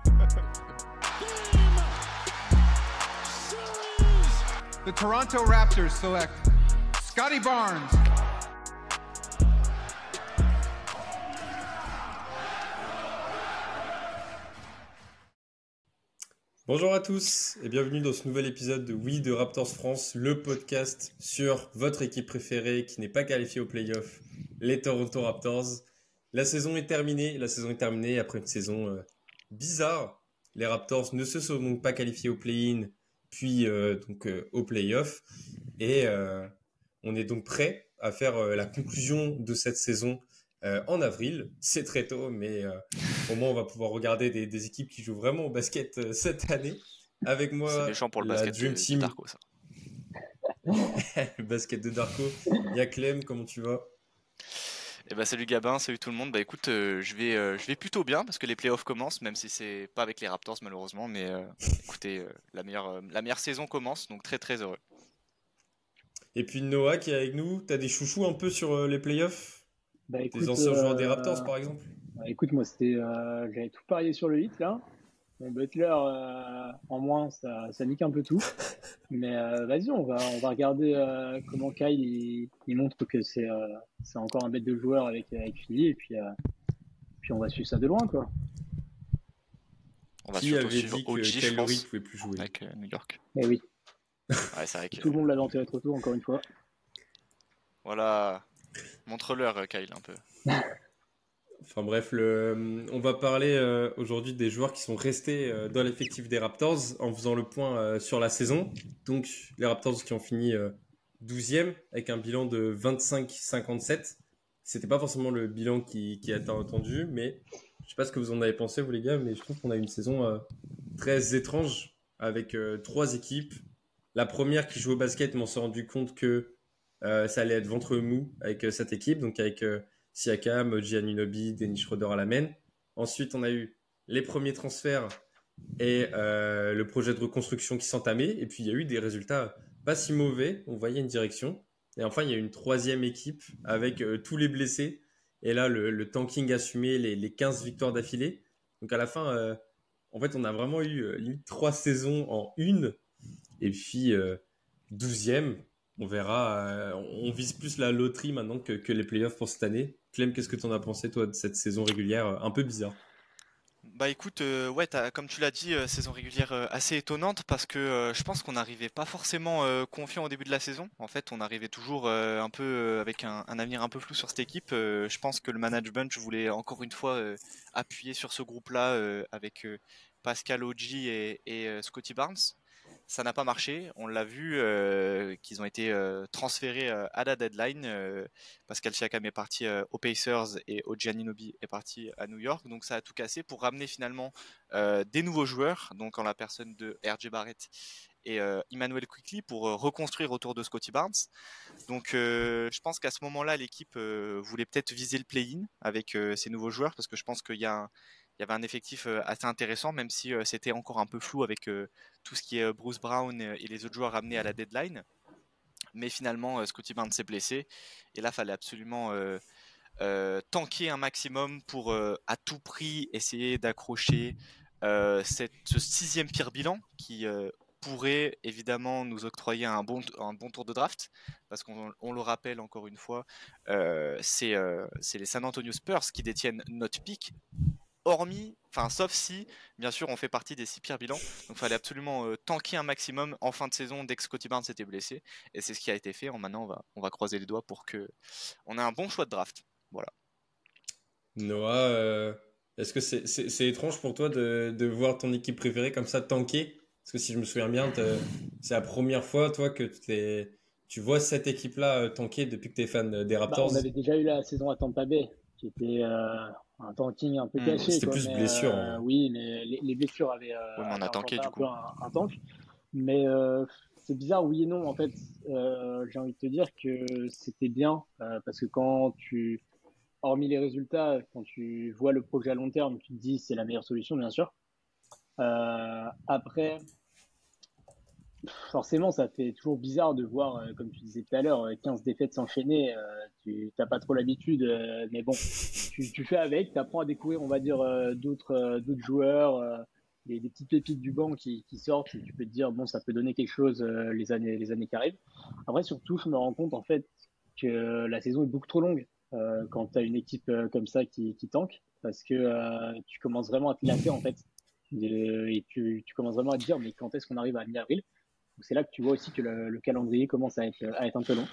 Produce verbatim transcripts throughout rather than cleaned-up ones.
The Toronto Raptors select Scotty Barnes. Bonjour à tous et bienvenue dans ce nouvel épisode de We de Raptors France, le podcast sur votre équipe préférée qui n'est pas qualifiée aux playoffs, les Toronto Raptors. La saison est terminée, la saison est terminée après une saison euh, bizarre. Les Raptors ne se sont donc pas qualifiés au play-in, puis euh, donc euh, aux playoffs. Et euh, on est donc prêt à faire euh, la conclusion de cette saison euh, en avril. C'est très tôt, mais euh, au moins on va pouvoir regarder des, des équipes qui jouent vraiment au basket euh, cette année. Avec moi, c'est méchant pour le la basket Dream de, Team. de Darko, ça. Le basket de Darko. Il y a Clem, comment tu vas? Eh ben, salut Gabin, salut tout le monde. Bah écoute, euh, je vais, euh, je vais plutôt bien parce que les playoffs commencent, même si c'est pas avec les Raptors malheureusement, mais euh, écoutez, euh, la meilleure, euh, la meilleure saison commence, donc très très heureux. Et puis Noah qui est avec nous. T'as des chouchous un peu sur euh, les playoffs? Bah Des écoute, anciens joueurs des euh, Raptors par exemple? bah, écoute, moi c'était, euh, j'avais tout parié sur le hit là. Mon Butler euh, en moins, ça, ça nique un peu tout. Mais euh, vas-y, on va, on va regarder euh, comment Kyle il, il montre que c'est, euh, c'est encore un bête de joueur avec avec Philly et puis, euh, puis on va suivre ça de loin quoi. On va Qui surtout avait suivre dit O G, que je Kyle Lowry pense, pouvait plus jouer? avec euh, New York. Eh oui, Ouais, c'est vrai que tout le monde l'a vanté trop tôt encore une fois. voilà, montre-leur euh, Kyle un peu. Enfin bref, le, on va parler euh, aujourd'hui des joueurs qui sont restés euh, dans l'effectif des Raptors en faisant le point euh, sur la saison. Donc les Raptors qui ont fini euh, douzième avec un bilan de vingt-cinq cinquante-sept. C'était pas forcément le bilan qui, qui a été attendu, mais je sais pas ce que vous en avez pensé vous les gars, mais je trouve qu'on a une saison euh, très étrange avec euh, trois équipes. La première qui joue au basket, mais on s'est rendu compte que euh, ça allait être ventre mou avec euh, cette équipe, donc avec euh, Siakam, O G Anunoby, Dennis Schroeder à la main. Ensuite, on a eu les premiers transferts et euh, le projet de reconstruction qui s'entamait. Et puis, il y a eu des résultats pas si mauvais. On voyait une direction. Et enfin, il y a une troisième équipe avec euh, tous les blessés. Et là, le, le tanking assumé, les, les quinze victoires d'affilée. Donc, à la fin, euh, en fait, on a vraiment eu euh, limite trois saisons en une. Et puis, euh, douzième, on verra. euh, on vise plus la loterie maintenant que, que les playoffs pour cette année. Clem, qu'est-ce que tu en as pensé, toi, de cette saison régulière euh, un peu bizarre? Bah écoute, euh, ouais, t'as- comme tu l'as dit, euh, saison régulière euh, assez étonnante parce que euh, je pense qu'on n'arrivait pas forcément euh, confiant au début de la saison. En fait, on arrivait toujours euh, un peu euh, avec un, un avenir un peu flou sur cette équipe. Euh, je pense que le management voulait encore une fois euh, appuyer sur ce groupe-là euh, avec euh, Pascal Oggi et, et euh, Scotty Barnes. Ça n'a pas marché. On l'a vu euh, qu'ils ont été euh, transférés euh, à la deadline. Euh, Pascal Siakam est parti euh, aux Pacers et O G Anunoby est parti à New York. Donc ça a tout cassé pour ramener finalement euh, des nouveaux joueurs, donc en la personne de R J Barrett et euh, Emmanuel Quickley pour euh, reconstruire autour de Scotty Barnes. Donc euh, je pense qu'à ce moment-là, l'équipe euh, voulait peut-être viser le play-in avec euh, ces nouveaux joueurs parce que je pense qu'il y a un, il y avait un effectif euh, assez intéressant, même si euh, c'était encore un peu flou avec euh, tout ce qui est euh, Bruce Brown et, et les autres joueurs ramenés à la deadline. Mais finalement, euh, Scotty Barnes s'est blessé et là, fallait absolument euh, euh, tanker un maximum pour euh, à tout prix essayer d'accrocher euh, cette, ce sixième pire bilan qui euh, pourrait évidemment nous octroyer un bon, un bon tour de draft parce qu'on on le rappelle encore une fois, euh, c'est euh, c'est les San Antonio Spurs qui détiennent notre pick. Hormis, enfin sauf si, bien sûr, on fait partie des six pires bilans. Donc, il fallait absolument euh, tanker un maximum en fin de saison dès que Scotty Barnes s'était blessé. Et c'est ce qui a été fait. Maintenant, on va, on va croiser les doigts pour que on ait un bon choix de draft. Voilà. Noah, euh, est-ce que c'est c'est c'est étrange pour toi de, de voir ton équipe préférée comme ça tanker? Parce que si je me souviens bien, t'as- c'est la première fois, toi, que t'es, tu vois cette équipe-là euh, tanker depuis que tu es fan euh, des Bah, Raptors. on avait déjà eu la saison à Tampa Bay, qui était euh, un tanking un peu Hmm. caché, C'était quoi. plus Mais blessure, euh, hein. oui, les, les, les blessures avaient, euh, Oui, mais on avaient a tanké engendré du un coup. peu un, un tank. Mais euh, c'est bizarre, oui et non. En fait, euh, j'ai envie de te dire que c'était bien euh, parce que quand tu, hormis les résultats, quand tu vois le projet à long terme, tu te dis c'est la meilleure solution, bien sûr. Euh, après, forcément, ça fait toujours bizarre de voir, euh, comme tu disais tout à l'heure, euh, quinze défaites s'enchaîner. Euh, tu t'as pas trop l'habitude, euh, mais bon, tu, tu fais avec, tu apprends à découvrir, on va dire, euh, d'autres euh, d'autres joueurs. Euh, des, des petites pépites du banc qui, qui sortent et tu peux te dire bon ça peut donner quelque chose euh, les années les années qui arrivent. Après surtout je me rends compte en fait que la saison est beaucoup trop longue euh, quand tu as une équipe euh, comme ça qui, qui tank parce que euh, tu commences vraiment à te lasser en fait de, et tu, tu commences vraiment à te dire mais quand est-ce qu'on arrive à mi-avril. Donc c'est là que tu vois aussi que le, le calendrier commence à être à être un peu long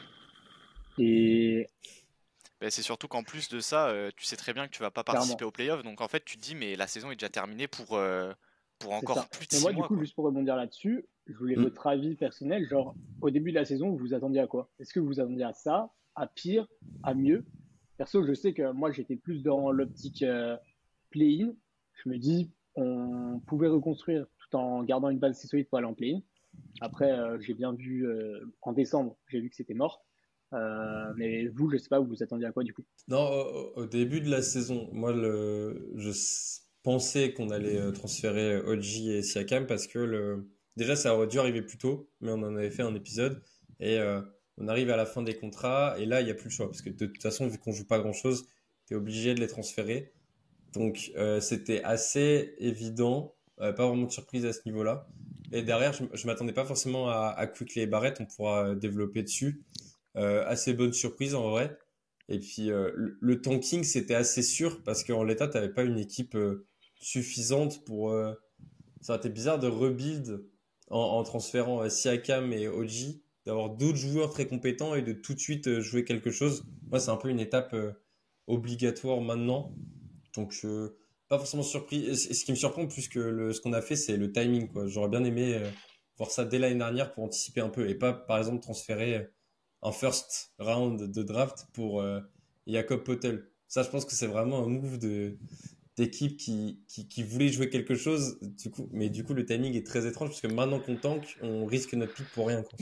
et Ben, c'est surtout qu'en plus de ça, euh, tu sais très bien que tu vas pas clairement participer aux playoffs, donc en fait tu te dis mais la saison est déjà terminée pour, euh, pour c'est encore ça. plus de Mais six moi du mois coup quoi. juste pour rebondir là-dessus, je voulais Mm. votre avis personnel genre au début de la saison vous vous attendiez à quoi? Est-ce que vous vous attendiez à ça, à pire, à mieux? Perso, je sais que moi, j'étais plus dans l'optique euh, play-in. Je me dis, on pouvait reconstruire tout en gardant une base assez solide pour aller en play-in. Après, euh, j'ai bien vu euh, en décembre, j'ai vu que c'était mort. Euh, mais vous, je sais pas, vous vous attendiez à quoi du coup? Non, au, au début de la saison, moi, le, je s- pensais qu'on allait euh, transférer O G et Siakam parce que le, déjà, ça aurait dû arriver plus tôt, mais on en avait fait un épisode et euh, on arrive à la fin des contrats et là, il n'y a plus le choix parce que de toute façon, vu qu'on joue pas grand-chose, tu es obligé de les transférer. Donc, euh, c'était assez évident, euh, pas vraiment de surprise à ce niveau-là. Et derrière, je, je m'attendais pas forcément à, à Quickley et Barrett, on pourra euh, développer dessus. Euh, assez bonne surprise en vrai. Et puis euh, le, le tanking, c'était assez sûr parce qu'en l'état, tu n'avais pas une équipe euh, suffisante pour. Euh, ça aurait été bizarre de rebuild en, en transférant euh, Siakam et O G, d'avoir d'autres joueurs très compétents et de tout de suite euh, jouer quelque chose. Moi, c'est un peu une étape euh, obligatoire maintenant. Donc, euh, pas forcément surpris. Et ce ce qui me surprend plus que le, ce qu'on a fait, c'est le timing, quoi. J'aurais bien aimé euh, voir ça dès l'année dernière pour anticiper un peu et pas, par exemple, transférer un first round de draft pour euh, Jakob Poeltl. Ça, je pense que c'est vraiment un move de d'équipe qui, qui, qui voulait jouer quelque chose, du coup, mais du coup, le timing est très étrange parce que maintenant qu'on tank, on risque notre pick pour rien, quoi.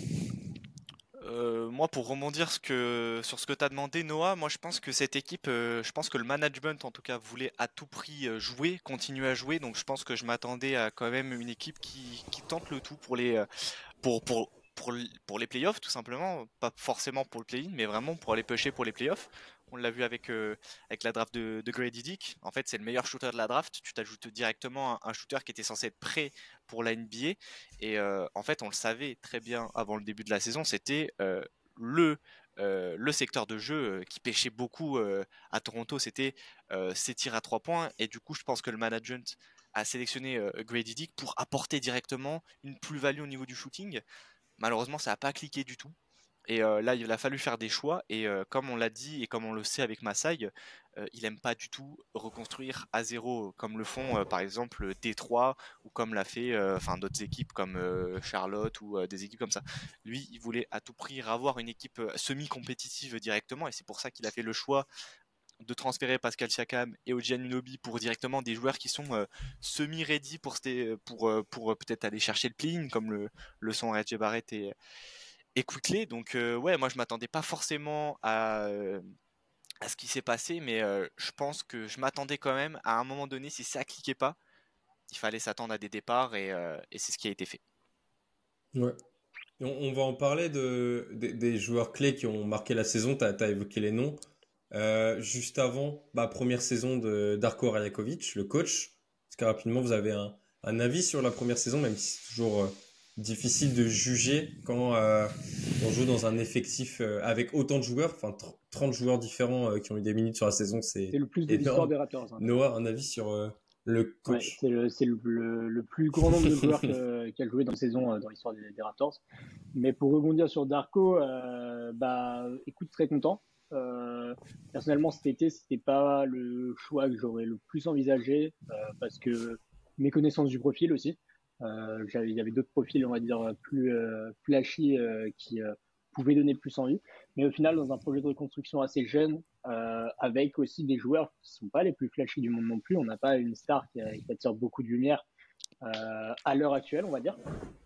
Euh, moi, pour rebondir ce que, sur ce que tu as demandé, Noah, moi je pense que cette équipe, euh, je pense que le management en tout cas voulait à tout prix euh, jouer, continuer à jouer. Donc je pense que je m'attendais à quand même une équipe qui, qui tente le tout pour les, euh, pour, pour, pour, l- pour les playoffs, tout simplement. Pas forcément pour le play-in, mais vraiment pour aller pêcher pour les playoffs. On l'a vu avec, euh, avec la draft de, de Grady Dick. En fait, c'est le meilleur shooter de la draft. Tu t'ajoutes directement un, un shooter qui était censé être prêt pour la N B A. Et euh, en fait, on le savait très bien avant le début de la saison, c'était euh, le, euh, le secteur de jeu euh, qui pêchait beaucoup euh, à Toronto, c'était euh, ses tirs à trois points. Et du coup, je pense que le management a sélectionné euh, Grady Dick pour apporter directement une plus-value au niveau du shooting. Malheureusement, ça n'a pas cliqué du tout. Et euh, là, il a fallu faire des choix. Et euh, comme on l'a dit et comme on le sait avec Masai, euh, il aime pas du tout reconstruire à zéro, comme le font euh, par exemple Détroit ou comme l'a fait euh, enfin d'autres équipes comme euh, Charlotte ou euh, des équipes comme ça. Lui, il voulait à tout prix avoir une équipe euh, semi-compétitive directement. Et c'est pour ça qu'il a fait le choix de transférer Pascal Siakam et O G Anunoby pour directement des joueurs qui sont euh, semi-ready pour, pour, euh, pour euh, peut-être aller chercher le play-in, comme le, le sont R J Barrett et, et Quickley. Donc euh, ouais, moi je m'attendais pas forcément à, euh, à ce qui s'est passé, mais euh, je pense que je m'attendais quand même à un moment donné, si ça cliquait pas, il fallait s'attendre à des départs et, euh, et c'est ce qui a été fait. Ouais. Et On, on va en parler de, des des joueurs clés qui ont marqué la saison. Tu as évoqué les noms. Euh, juste avant, bah, première saison de Darko Rajakovic, le coach. Est-ce que rapidement, vous avez un, un avis sur la première saison, même si c'est toujours euh, difficile de juger quand euh, on joue dans un effectif euh, avec autant de joueurs, enfin tr- trente joueurs différents euh, qui ont eu des minutes sur la saison, c'est C'est le plus de l'histoire énorme. des Raptors, hein, quand même. Noah, un avis sur euh, le Ouais, coach? c'est le, c'est le, le, le plus grand nombre de joueurs que- qui a joué dans la saison euh, dans l'histoire des, des Raptors. Mais pour rebondir sur Darko, euh, bah, écoute, très content. Euh, personnellement, cet été, c'était pas le choix que j'aurais le plus envisagé euh, parce que mes connaissances du profil aussi. Euh, j'avais, il y avait d'autres profils, on va dire, plus euh, flashy euh, qui euh, pouvaient donner plus envie. Mais au final, dans un projet de reconstruction assez jeune, euh, avec aussi des joueurs qui sont pas les plus flashy du monde non plus, on n'a pas une star qui, qui attire beaucoup de lumière euh, à l'heure actuelle, on va dire.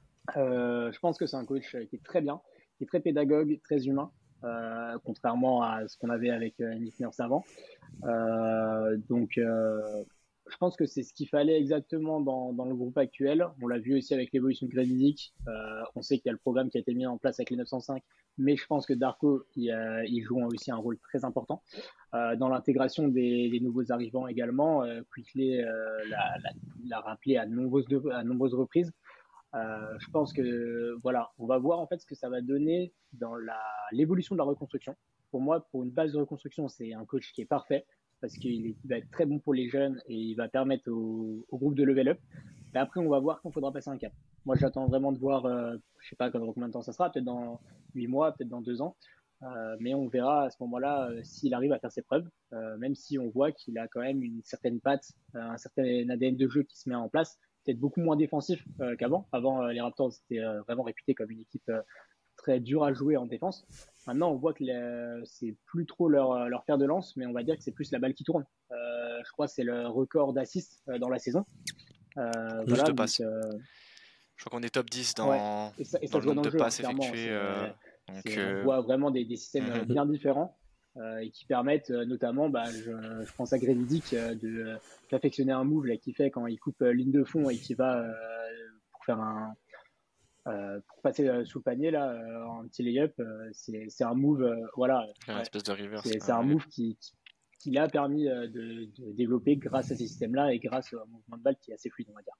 Euh, je pense que c'est un coach qui est très bien, qui est très pédagogue, très humain, euh, contrairement à ce qu'on avait avec euh, Nick Nurse avant. Euh, donc, euh, je pense que c'est ce qu'il fallait exactement dans, dans le groupe actuel. On l'a vu aussi avec l'évolution de Grady. Euh, on sait qu'il y a le programme qui a été mis en place avec les neuf cent cinq, mais je pense que Darko, il, euh, il joue aussi un rôle très important euh, dans l'intégration des, des nouveaux arrivants également. Euh, Quickley euh, l'a, l'a, l'a rappelé à de nombreuses, de, à de nombreuses reprises. Euh, je pense que voilà, on va voir en fait ce que ça va donner dans la, l'évolution de la reconstruction. Pour moi, pour une base de reconstruction, c'est un coach qui est parfait parce qu'il est, il va être très bon pour les jeunes et il va permettre au, au groupe de level up. Mais après, on va voir quand il faudra passer un cap. Moi, j'attends vraiment de voir, euh, je sais pas combien de temps ça sera, peut-être dans huit mois, peut-être dans deux ans. Euh, mais on verra à ce moment-là euh, s'il arrive à faire ses preuves, euh, même si on voit qu'il a quand même une certaine patte, euh, un certain A D N de jeu qui se met en place, peut-être beaucoup moins défensif euh, qu'avant. Avant, euh, les Raptors étaient euh, vraiment réputés comme une équipe euh, très dure à jouer en défense. Maintenant, on voit que les, c'est plus trop leur, leur fer de lance, mais on va dire que c'est plus la balle qui tourne. Euh, je crois que c'est le record d'assists euh, dans la saison. Euh, Juste voilà, passe. donc, euh, Je crois qu'on est top dix dans, ouais. et ça, et ça dans le nombre dans de le jeu, passes clairement, effectuées. c'est, Euh, donc, c'est, euh... on voit vraiment des, des systèmes mm-hmm. bien différents euh, et qui permettent euh, notamment, bah, je, je pense à Grady euh, de euh, perfectionner un move là, qu'il fait quand il coupe euh, ligne de fond et qui va euh, pour faire un Euh, pour passer euh, sous le panier là, euh, en petit lay-up, euh, c'est, c'est un move, euh, voilà, une ouais. espèce de reverse. C'est, c'est un move qui, qui, qui l'a permis euh, de, de développer grâce à ces systèmes-là et grâce au mouvement de balle qui est assez fluide, on va dire.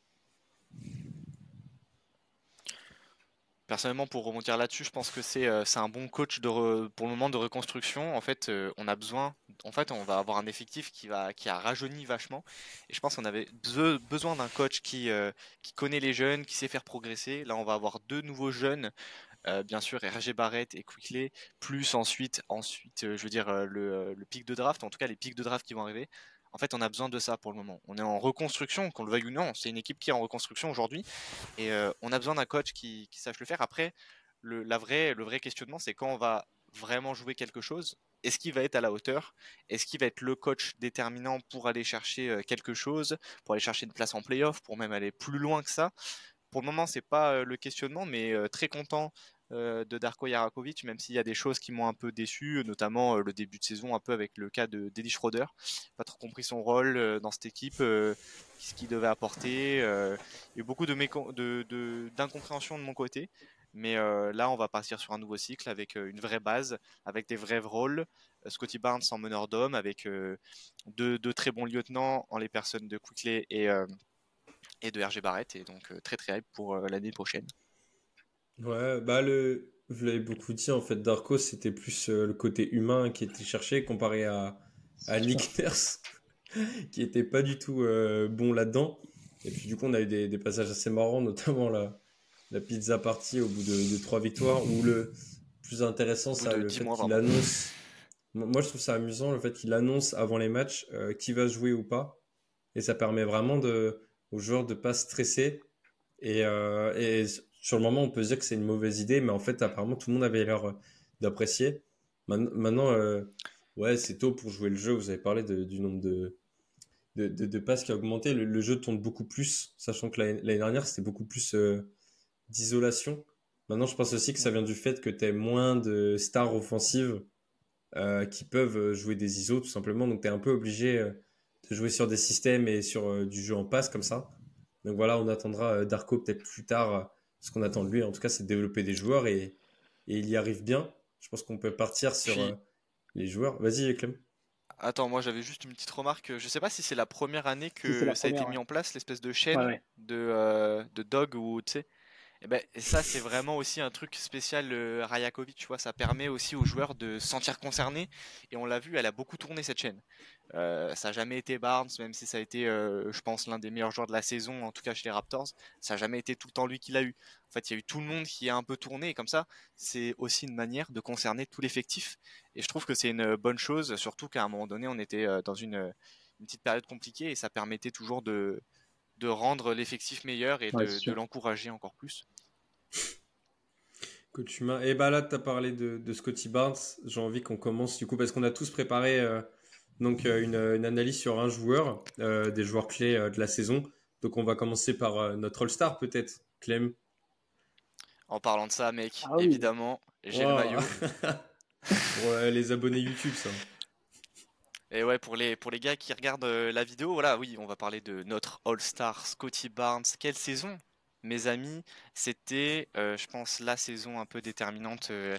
Personnellement, pour rebondir là-dessus, je pense que c'est euh, c'est un bon coach de re, pour le moment de reconstruction. En fait, euh, on a besoin. En fait, on va avoir un effectif qui va qui a rajeuni vachement. Et je pense qu'on avait be- besoin d'un coach qui euh, qui connaît les jeunes, qui sait faire progresser. Là, on va avoir deux nouveaux jeunes, euh, bien sûr, R J Barrett et Quickley, plus ensuite ensuite, euh, je veux dire euh, le le pic de draft. En tout cas, les pics de draft qui vont arriver. En fait, on a besoin de ça pour le moment. On est en reconstruction, qu'on le veuille ou non. C'est une équipe qui est en reconstruction aujourd'hui. Et euh, on a besoin d'un coach qui, qui sache le faire. Après, le, la vraie, le vrai questionnement, c'est quand on va vraiment jouer quelque chose. Est-ce qu'il va être à la hauteur? Est-ce qu'il va être le coach déterminant pour aller chercher quelque chose, pour aller chercher une place en playoff, pour même aller plus loin que ça? Pour le moment, c'est pas euh, le questionnement, mais euh, très content euh, de Darko Jarakovic, même s'il y a des choses qui m'ont un peu déçu, notamment euh, le début de saison, un peu avec le cas de Dennis Schroeder. Pas trop compris son rôle euh, dans cette équipe, euh, ce qu'il devait apporter. Euh, il y a eu beaucoup de, mécon- de, de d'incompréhension de mon côté. Mais euh, là, on va partir sur un nouveau cycle avec euh, une vraie base, avec des vrais rôles. Euh, Scotty Barnes en meneur d'homme, avec euh, deux, deux très bons lieutenants en les personnes de Quickley et, euh, et de R J Barrett. Et donc, euh, très très hype pour euh, l'année prochaine. Ouais, bah le, vous l'avez beaucoup dit, en fait, Darko, c'était plus euh, le côté humain qui était cherché comparé à, à Nick Nurse, qui était pas du tout euh, bon là-dedans. Et puis du coup, on a eu des, des passages assez marrants, notamment la, la pizza party au bout de, de trois victoires, où le plus intéressant, ça, le fait mois, qu'il pardon. annonce... Moi, je trouve ça amusant, le fait qu'il annonce avant les matchs euh, qui va jouer ou pas. Et ça permet vraiment de, aux joueurs de pas stresser. Et, euh, et sur le moment, on peut se dire que c'est une mauvaise idée, mais en fait, apparemment, tout le monde avait l'air d'apprécier. Man- Maintenant, euh, ouais, c'est tôt pour jouer le jeu. Vous avez parlé de- du nombre de, de, de, de passes qui a augmenté. Le, le jeu tourne beaucoup plus, sachant que l'année l'année dernière, c'était beaucoup plus euh, d'isolation. Maintenant, je pense aussi que ça vient du fait que tu as moins de stars offensives euh, qui peuvent jouer des I S O, tout simplement. Donc, tu es un peu obligé euh, de jouer sur des systèmes et sur euh, du jeu en passe comme ça. Donc voilà, on attendra euh, Darko peut-être plus tard. Euh, ce qu'on attend de lui, en tout cas, c'est de développer des joueurs et, et il y arrive bien. Je pense qu'on peut partir sur Puis, euh, les joueurs. Vas-y, Clem. attends, moi j'avais juste une petite remarque. Je sais pas si c'est la première année Si c'est que la ça a été première, mis ouais. en place, l'espèce de Ouais, chaîne ouais. de, euh, de Dog ou tu sais. Et ben et ça c'est vraiment aussi un truc spécial euh, Rajakovic, tu vois, ça permet aussi aux joueurs de se sentir concernés et on l'a vu, elle a beaucoup tourné cette chaîne. Euh, ça a jamais été Barnes, même si ça a été, euh, je pense, l'un des meilleurs joueurs de la saison, en tout cas chez les Raptors. Ça a jamais été tout le temps lui qui l'a eu. En fait, il y a eu tout le monde qui a un peu tourné et comme ça, c'est aussi une manière de concerner tout l'effectif. Et je trouve que c'est une bonne chose, surtout qu'à un moment donné, on était euh, dans une, une petite période compliquée et ça permettait toujours de de rendre l'effectif meilleur et Ouais, c'est de, de sûr. l'encourager encore plus. Coach humain. Et bah là, tu as parlé de, de Scotty Barnes. J'ai envie qu'on commence du coup parce qu'on a tous préparé euh, donc euh, une, une analyse sur un joueur, euh, des joueurs clés euh, de la saison. Donc on va commencer par euh, notre All-Star peut-être, Clem. En parlant de ça, mec, Ah oui, évidemment, j'ai le Wow. maillot. Pour euh, les abonnés YouTube, ça. Et ouais, pour les, pour les gars qui regardent euh, la vidéo, voilà, oui, on va parler de notre All-Star Scottie Barnes. Quelle saison, mes amis? C'était, euh, je pense, la saison un peu déterminante euh,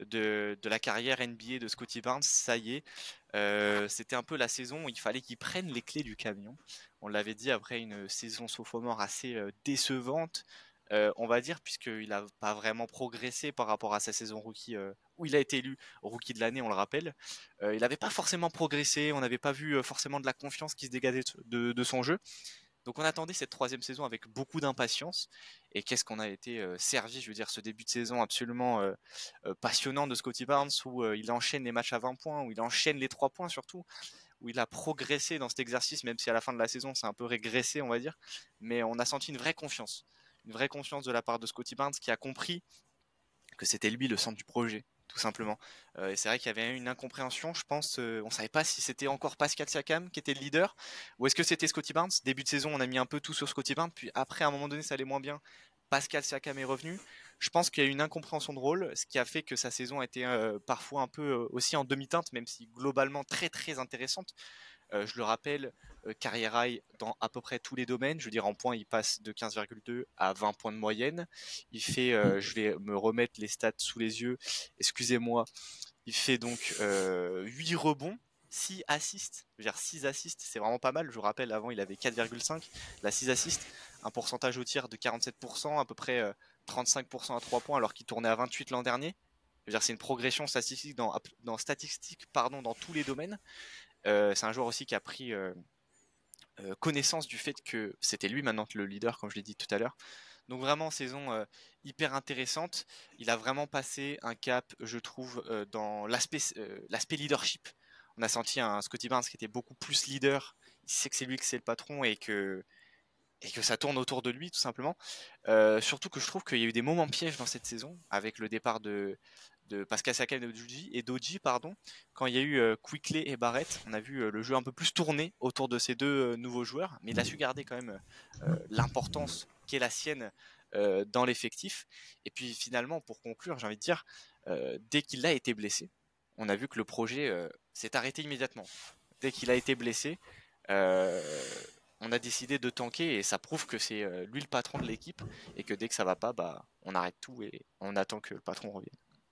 de, de la carrière N B A de Scottie Barnes. Ça y est, euh, c'était un peu la saison où il fallait qu'il prenne les clés du camion. On l'avait dit après une saison sophomore assez euh, décevante. Euh, on va dire, puisqu'il n'a pas vraiment progressé par rapport à sa saison rookie, euh, où il a été élu rookie de l'année, on le rappelle. Euh, il n'avait pas forcément progressé, on n'avait pas vu euh, forcément de la confiance qui se dégageait de, de son jeu. Donc on attendait cette troisième saison avec beaucoup d'impatience. Et qu'est-ce qu'on a été euh, servi, je veux dire, ce début de saison absolument euh, euh, passionnant de Scottie Barnes, où euh, il enchaîne les matchs à vingt points, où il enchaîne les trois points surtout, où il a progressé dans cet exercice, même si à la fin de la saison c'est un peu régressé, on va dire. Mais on a senti une vraie confiance. Une vraie confiance de la part de Scottie Barnes qui a compris que c'était lui le centre du projet, tout simplement. Euh, et c'est vrai qu'il y avait une incompréhension, je pense. Euh, on savait pas si c'était encore Pascal Siakam qui était le leader ou est-ce que c'était Scottie Barnes. Début de saison, on a mis un peu tout sur Scottie Barnes, puis après, à un moment donné, ça allait moins bien. Pascal Siakam est revenu. Je pense qu'il y a eu une incompréhension de rôle, ce qui a fait que sa saison a été euh, parfois un peu euh, aussi en demi-teinte, même si globalement très très intéressante. Euh, je le rappelle, euh, carrière high dans à peu près tous les domaines. Je veux dire, en points, il passe de quinze virgule deux à vingt points de moyenne. Il fait, euh, je vais me remettre les stats sous les yeux, excusez-moi, il fait donc euh, huit rebonds, six assists. Je veux dire, six assists, c'est vraiment pas mal. Je vous rappelle, avant, il avait quatre virgule cinq. Là, six assists, un pourcentage au tir de quarante-sept pour cent, à peu près euh, trente-cinq pour cent à trois points, alors qu'il tournait à vingt-huit l'an dernier. Je veux dire, c'est une progression statistique dans, dans, statistique, pardon, dans tous les domaines. Euh, c'est un joueur aussi qui a pris euh, euh, connaissance du fait que c'était lui maintenant le leader, comme je l'ai dit tout à l'heure. Donc vraiment, saison euh, hyper intéressante. Il a vraiment passé un cap, je trouve, euh, dans l'aspect euh, l'aspect leadership. On a senti un Scottie Barnes qui était beaucoup plus leader. Il sait que c'est lui que c'est le patron et que et que ça tourne autour de lui tout simplement. Euh, surtout que je trouve qu'il y a eu des moments pièges dans cette saison avec le départ de, de Pascal Siakam et Doji, et Doji pardon, quand il y a eu euh, Quickley et Barrett, on a vu euh, le jeu un peu plus tourner autour de ces deux euh, nouveaux joueurs, mais il a su garder quand même euh, l'importance qu'est la sienne euh, dans l'effectif. Et puis finalement, pour conclure, j'ai envie de dire, euh, dès qu'il a été blessé, on a vu que le projet euh, s'est arrêté immédiatement. Dès qu'il a été blessé, euh, on a décidé de tanker et ça prouve que c'est euh, lui le patron de l'équipe et que dès que ça va pas, bah, on arrête tout et on attend que le patron revienne.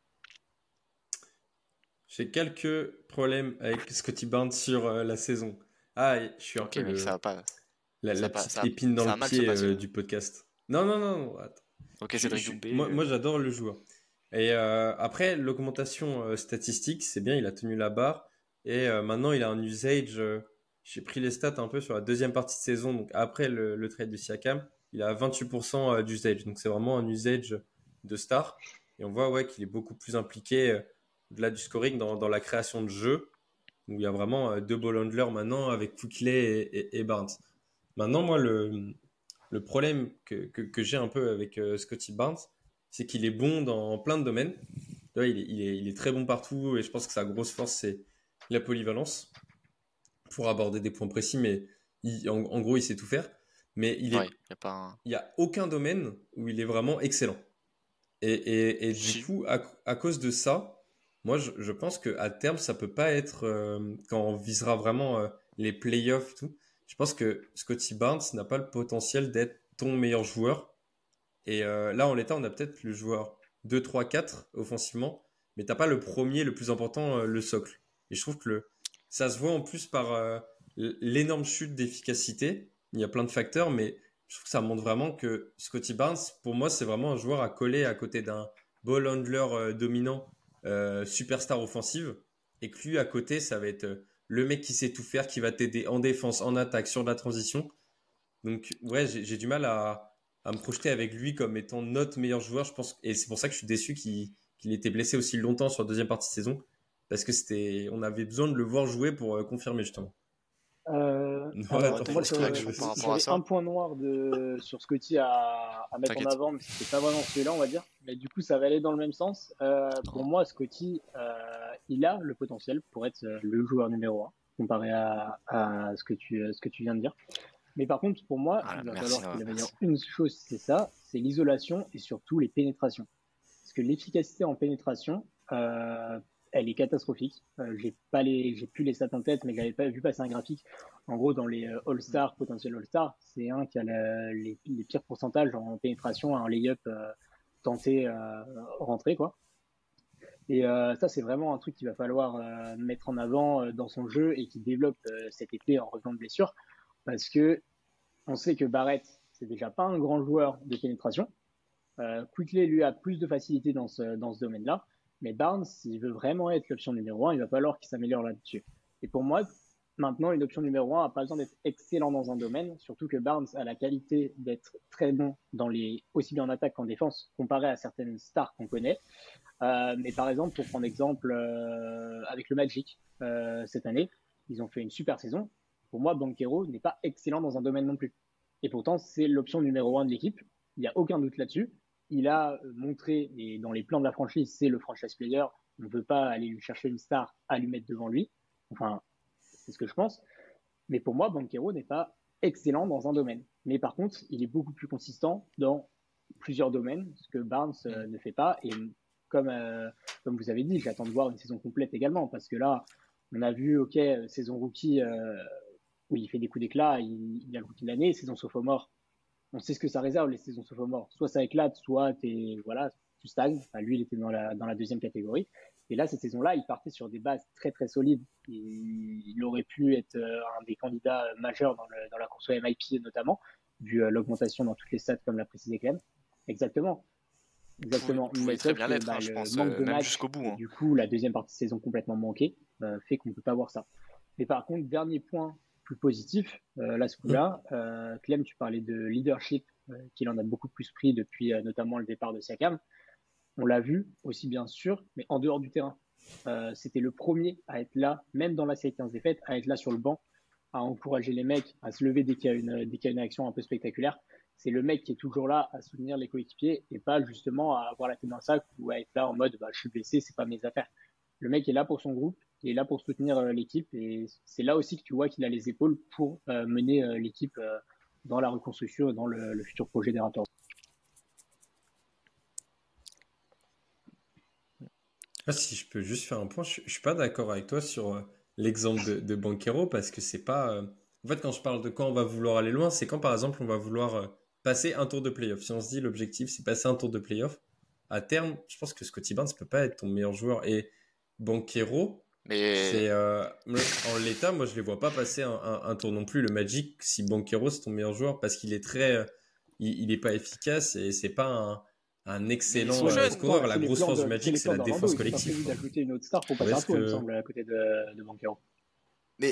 J'ai quelques problèmes avec Scottie Barnes sur euh, la saison. Ah, je suis un Ok, peu mec, le, ça va pas. la, ça la va pas- petite ça, épine dans ça le a mal se pied passer. euh, du podcast. Non, non, non, non, attends. Ok, Je, Cédric je- Doumbé. moi, euh, moi, j'adore le joueur. Et euh, après, l'augmentation euh, statistique, c'est bien, il a tenu la barre. Et euh, maintenant, il a un usage. euh, j'ai pris les stats un peu sur la deuxième partie de saison. Donc après le, le trade de Siakam, il a vingt-huit pour cent euh, d'usage. Donc c'est vraiment un usage de star. Et on voit ouais, qu'il est beaucoup plus impliqué euh, au-delà du scoring dans, dans la création de jeu. Où il y a vraiment euh, deux ball handlers maintenant avec Quickley et, et, et Barnes. Maintenant, moi, le, le problème que, que, que j'ai un peu avec euh, Scottie Barnes, c'est qu'il est bon dans plein de domaines. Ouais, il, est, il, est, il est très bon partout et je pense que sa grosse force, c'est la polyvalence pour aborder des points précis, mais il, en, en gros, il sait tout faire. Mais il Ouais, est, y a pas un... il y a aucun domaine où il est vraiment excellent. Et, et, et du Si. coup, à, à cause de ça, moi, je, je pense qu'à terme, ça peut pas être, euh, quand on visera vraiment euh, les playoffs et tout, je pense que Scottie Barnes n'a pas le potentiel d'être ton meilleur joueur. Et euh, là, en l'état, on a peut-être le joueur deux, trois, quatre offensivement, mais t'as pas le premier, le plus important, euh, le socle. Et je trouve que le, ça se voit en plus par euh, l'énorme chute d'efficacité. Il y a plein de facteurs, mais je trouve que ça montre vraiment que Scottie Barnes, pour moi, c'est vraiment un joueur à coller à côté d'un ball handler euh, dominant, euh, superstar offensive, et que lui, à côté, ça va être euh, le mec qui sait tout faire, qui va t'aider en défense, en attaque, sur la transition. Donc, ouais, j'ai j'ai du mal à, à me projeter avec lui comme étant notre meilleur joueur, je pense. Et c'est pour ça que je suis déçu qu'il qu'il était blessé aussi longtemps sur la deuxième partie de saison, parce que c'était, on avait besoin de le voir jouer pour euh, confirmer justement. Euh, Ouais, alors, attends, t'as moi, une pourquoi je- réaction par rapport à j'avais ça? un point noir de, sur Scotty à, à mettre en T'inquiète. avant, mais c'était pas vraiment celui-là, on va dire. Mais du coup, ça va aller dans le même sens. Euh, pour Non. moi, Scotty, euh, il a le potentiel pour être euh, le joueur numéro un, comparé à, à ce que tu, ce que tu viens de dire. Mais par contre, pour moi, Voilà, il va merci, falloir Noah, qu'il améliore merci. une chose, c'est ça, c'est l'isolation et surtout les pénétrations. Parce que l'efficacité en pénétration, euh, elle est catastrophique. Euh, j'ai pas les, j'ai plus les stats en tête, mais j'avais pas vu passer un graphique. En gros, dans les All-Stars, potentiels All-Stars, c'est un qui a la, les, les pires pourcentages en pénétration, en lay-up euh, tenté, euh, rentré, quoi. Et euh, ça, c'est vraiment un truc qu'il va falloir euh, mettre en avant euh, dans son jeu et qu'il développe euh, cet été en revenant de blessure, parce que on sait que Barrett, c'est déjà pas un grand joueur de pénétration. Euh, Quickley, lui, a plus de facilité dans ce, dans ce domaine-là. Mais Barnes, s'il veut vraiment être l'option numéro un, il va falloir qu'il s'améliore là-dessus. Et pour moi, maintenant, une option numéro un n'a pas besoin d'être excellent dans un domaine, surtout que Barnes a la qualité d'être très bon dans les, aussi bien en attaque qu'en défense, comparé à certaines stars qu'on connaît. Euh, mais par exemple, pour prendre exemple euh, avec le Magic euh, cette année, ils ont fait une super saison. Pour moi, Banchero n'est pas excellent dans un domaine non plus. Et pourtant, c'est l'option numéro un de l'équipe. Il n'y a aucun doute là-dessus. Il a montré, et dans les plans de la franchise, c'est le franchise player. On ne veut pas aller lui chercher une star à lui mettre devant lui. Enfin, c'est ce que je pense. Mais pour moi, Banchero n'est pas excellent dans un domaine. Mais par contre, il est beaucoup plus consistant dans plusieurs domaines, ce que Barnes euh, ne fait pas. Et comme, euh, comme vous avez dit, j'attends de voir une saison complète également, parce que là, on a vu, ok, saison rookie, euh, où il fait des coups d'éclat, il, il a le rookie de l'année, saison sophomore, on sait ce que ça réserve, les saisons sophomore. Soit ça éclate, soit t'es, voilà, tu stagnes. Enfin, lui, il était dans la, dans la deuxième catégorie. Et là, cette saison-là, il partait sur des bases très, très solides. Il, il aurait pu être un des candidats majeurs dans, le, dans la course au M I P notamment, vu euh, l'augmentation dans toutes les stats, comme l'a précisé Clem. Exactement. Exactement. Vous pouvez très bien l'être, bah, hein, je le pense, manque euh, de même match, jusqu'au bout. et Hein. du coup, la deuxième partie de saison complètement manquée, euh, fait qu'on ne peut pas voir ça. Mais par contre, dernier point plus positif, euh, là, ce coup-là, euh, Clem, tu parlais de leadership, euh, qu'il en a beaucoup plus pris depuis euh, notamment le départ de Siakam. On l'a vu aussi, bien sûr, mais en dehors du terrain. Euh, c'était le premier à être là, même dans la série quinze défaites, à être là sur le banc, à encourager les mecs, à se lever dès qu'il y a une, dès qu'il y a une action un peu spectaculaire. C'est le mec qui est toujours là à soutenir les coéquipiers et pas justement à avoir la tête dans le sac ou à être là en mode bah, je suis blessé, c'est pas mes affaires. Le mec est là pour son groupe, il est là pour soutenir euh, l'équipe et c'est là aussi que tu vois qu'il a les épaules pour euh, mener euh, l'équipe euh, dans la reconstruction et dans le, le futur projet des Raptors. Ah, si je peux juste faire un point, je, je suis pas d'accord avec toi sur euh, l'exemple de, de Banchero parce que c'est pas. euh, En fait, quand je parle de quand on va vouloir aller loin, c'est quand par exemple on va vouloir euh, passer un tour de playoff. Si on se dit l'objectif c'est passer un tour de playoff, à terme, je pense que Scottie Barnes peut pas être ton meilleur joueur. Et Banchero, Mais c'est euh, en l'état, moi je les vois pas passer un, un- un tour non plus. Le Magic, si Banchero c'est ton meilleur joueur parce qu'il est très. euh, il, il est pas efficace et c'est pas un, un mais ils excellent sont euh, jeunes. scoreur. Ouais, La c'est les grosse plans force du de, c'est Magic, les c'est plans la d'Orlando. défense Ils sont pas collective, prévus quoi. d'ajouter une autre star pour Vous passer voyez un ce tour, il me que. semble, à côté de, de Banchero. Mais,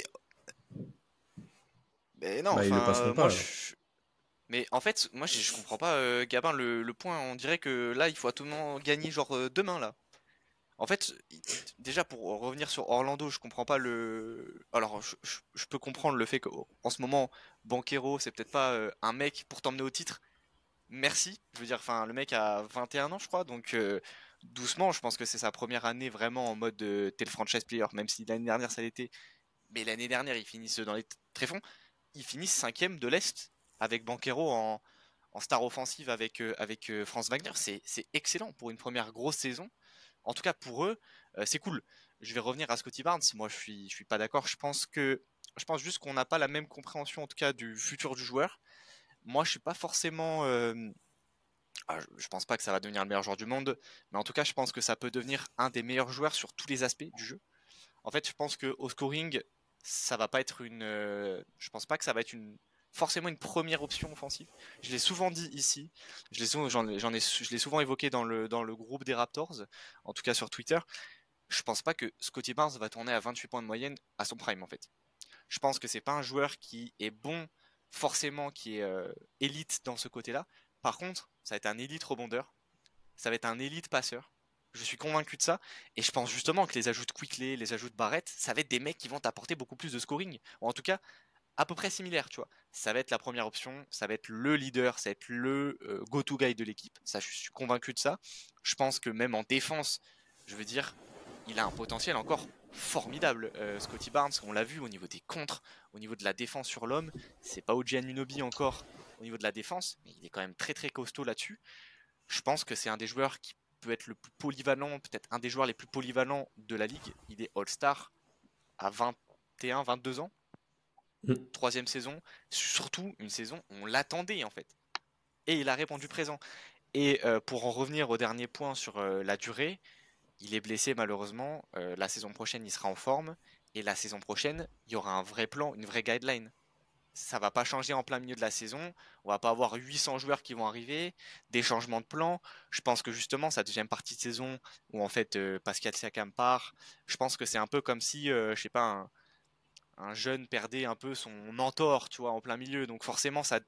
mais non, Bah, ils le enfin, passeront euh, moi pas je. alors. Mais en fait, moi je, je comprends pas, euh, Gabin, le, le point. On dirait que là, il faut à tout moment gagner, genre euh, demain là. En fait, il- déjà pour revenir sur Orlando, je comprends pas le. Alors, je, je- je peux comprendre le fait qu'en ce moment, Banchero, c'est peut-être pas euh, un mec pour t'emmener au titre. Merci. Je veux dire, enfin, le mec a vingt et un ans, je crois, donc euh, doucement, je pense que c'est sa première année vraiment en mode euh, t'es le franchise player, même si l'année dernière ça l'était. Mais l'année dernière, ils finissent dans les tréfonds. Ils finissent cinquième de l'Est avec Banchero en, en star offensive avec, euh, avec euh, Franz Wagner. C'est c'est excellent pour une première grosse saison. En tout cas, pour eux, euh, c'est cool. Je vais revenir à Scottie Barnes. Moi, je suis, je suis pas d'accord. Je pense que, je pense juste qu'on n'a pas la même compréhension, en tout cas, du futur du joueur. Moi, je suis pas forcément. euh, ah, je, je pense pas que ça va devenir le meilleur joueur du monde, mais en tout cas, je pense que ça peut devenir un des meilleurs joueurs sur tous les aspects du jeu. En fait, je pense que au scoring, ça va pas être une. euh, je pense pas que ça va être une forcément une première option offensive. Je l'ai souvent dit ici, je l'ai souvent, j'en, ai- j'en ai, je l'ai souvent évoqué dans le dans le groupe des Raptors, en tout cas sur Twitter. Je pense pas que Scottie Barnes va tourner à vingt-huit points de moyenne à son prime en fait. Je pense que c'est pas un joueur qui est bon forcément, qui est euh, élite dans ce côté-là. Par contre, ça va être un élite rebondeur, ça va être un élite passeur. Je suis convaincu de ça. Et je pense justement que les ajouts de Quickley, les ajouts de Barrett, ça va être des mecs qui vont t'apporter beaucoup plus de scoring. Ou en tout cas, à peu près similaire, tu vois. Ça va être la première option, ça va être le leader, ça va être le euh, go-to guy de l'équipe. Ça, je suis convaincu de ça. Je pense que même en défense, je veux dire, il a un potentiel encore formidable. Euh, Scottie Barnes, on l'a vu au niveau des contres, au niveau de la défense sur l'homme. C'est pas O G Anunoby encore au niveau de la défense, mais il est quand même très très costaud là-dessus. Je pense que c'est un des joueurs qui peut être le plus polyvalent, peut-être un des joueurs les plus polyvalents de la ligue. Il est All-Star à vingt et un, vingt-deux ans. Mmh. Troisième saison. Surtout une saison où on l'attendait en fait. Et il a répondu présent. Et euh, pour en revenir au dernier point sur euh, la durée, il est blessé malheureusement. Euh, la saison prochaine, il sera en forme. Et la saison prochaine, il y aura un vrai plan, une vraie guideline. Ça va pas changer en plein milieu de la saison. On va pas avoir huit cents joueurs qui vont arriver, des changements de plan. Je pense que justement, sa deuxième partie de saison, où en fait euh, Pascal Siakam part, je pense que c'est un peu comme si, euh, je sais pas, un, un jeune perdait un peu son mentor, tu vois, en plein milieu. Donc forcément, ça,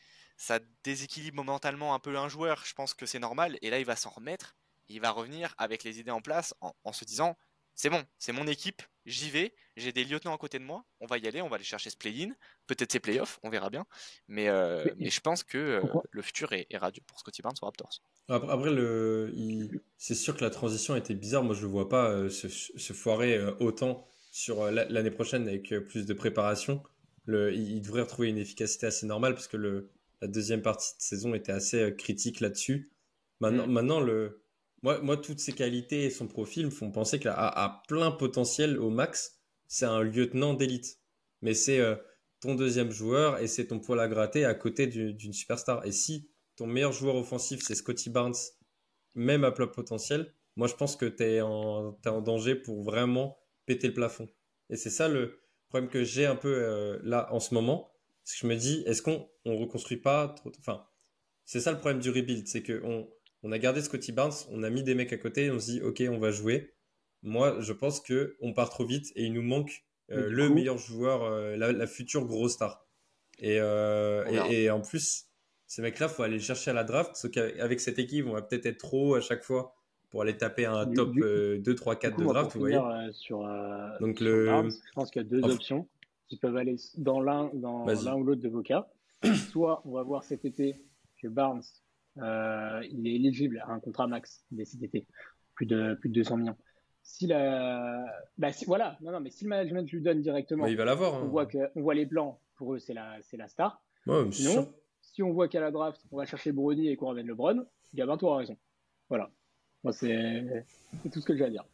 ça déséquilibre momentalement un peu un joueur. Je pense que c'est normal. Et là, il va s'en remettre. Il va revenir avec les idées en place en, en se disant, c'est bon, c'est mon équipe, j'y vais, j'ai des lieutenants à côté de moi, on va y aller, on va aller chercher ce play-in, peut-être ces playoffs, on verra bien. Mais, euh, mais, mais je pense que euh, le futur est, est radieux pour Scottie Barnes aux Raptors. Après, après le, il, c'est sûr que la transition était bizarre. Moi, je ne le vois pas euh, se, se foirer euh, autant sur euh, l'année prochaine avec euh, plus de préparation. Le, il, il devrait retrouver une efficacité assez normale parce que le, la deuxième partie de saison était assez euh, critique là-dessus. Maintenant, mmh. maintenant le... Moi, moi, toutes ses qualités et son profil me font penser qu'il a à plein potentiel au max. C'est un lieutenant d'élite. Mais c'est euh, ton deuxième joueur et c'est ton poil à gratter à côté du, d'une superstar. Et si ton meilleur joueur offensif, c'est Scottie Barnes, même à plein potentiel, moi, je pense que tu es en, t'es en danger pour vraiment péter le plafond. Et c'est ça le problème que j'ai un peu euh, là en ce moment. C'est que je me dis, est-ce qu'on ne reconstruit pas trop... Enfin, c'est ça le problème du rebuild. C'est qu'on... On a gardé Scottie Barnes, on a mis des mecs à côté, et on se dit ok, on va jouer. Moi, je pense que on part trop vite et il nous manque euh, le coup, meilleur joueur, euh, la, la future grosse star. Et, euh, et, et en plus, ces mecs-là, faut aller les chercher à la draft. Sauf qu'avec cette équipe, on va peut-être être trop à chaque fois pour aller taper un du, top du, euh, deux, trois, quatre coup, de draft. Vous voyez. Euh, sur, euh, Donc sur le. Barnes, je pense qu'il y a deux enfin... options qui peuvent aller dans l'un, dans l'un ou l'autre de vos cas. Soit on va voir cet été que Barnes Euh, il est éligible à un contrat max dès cet été, plus de plus de deux cents millions. Si la, bah si, voilà, non non, mais si le management lui donne directement, bah, il va l'avoir. Hein. On voit que, on voit les plans. Pour eux, c'est la, c'est la star. Ouais, Sinon, sûr. Si on voit qu'à la draft, on va chercher Brody et qu'on ramène LeBron, Gabin, tu auras raison. Voilà. Moi, c'est, c'est tout ce que j'ai à dire.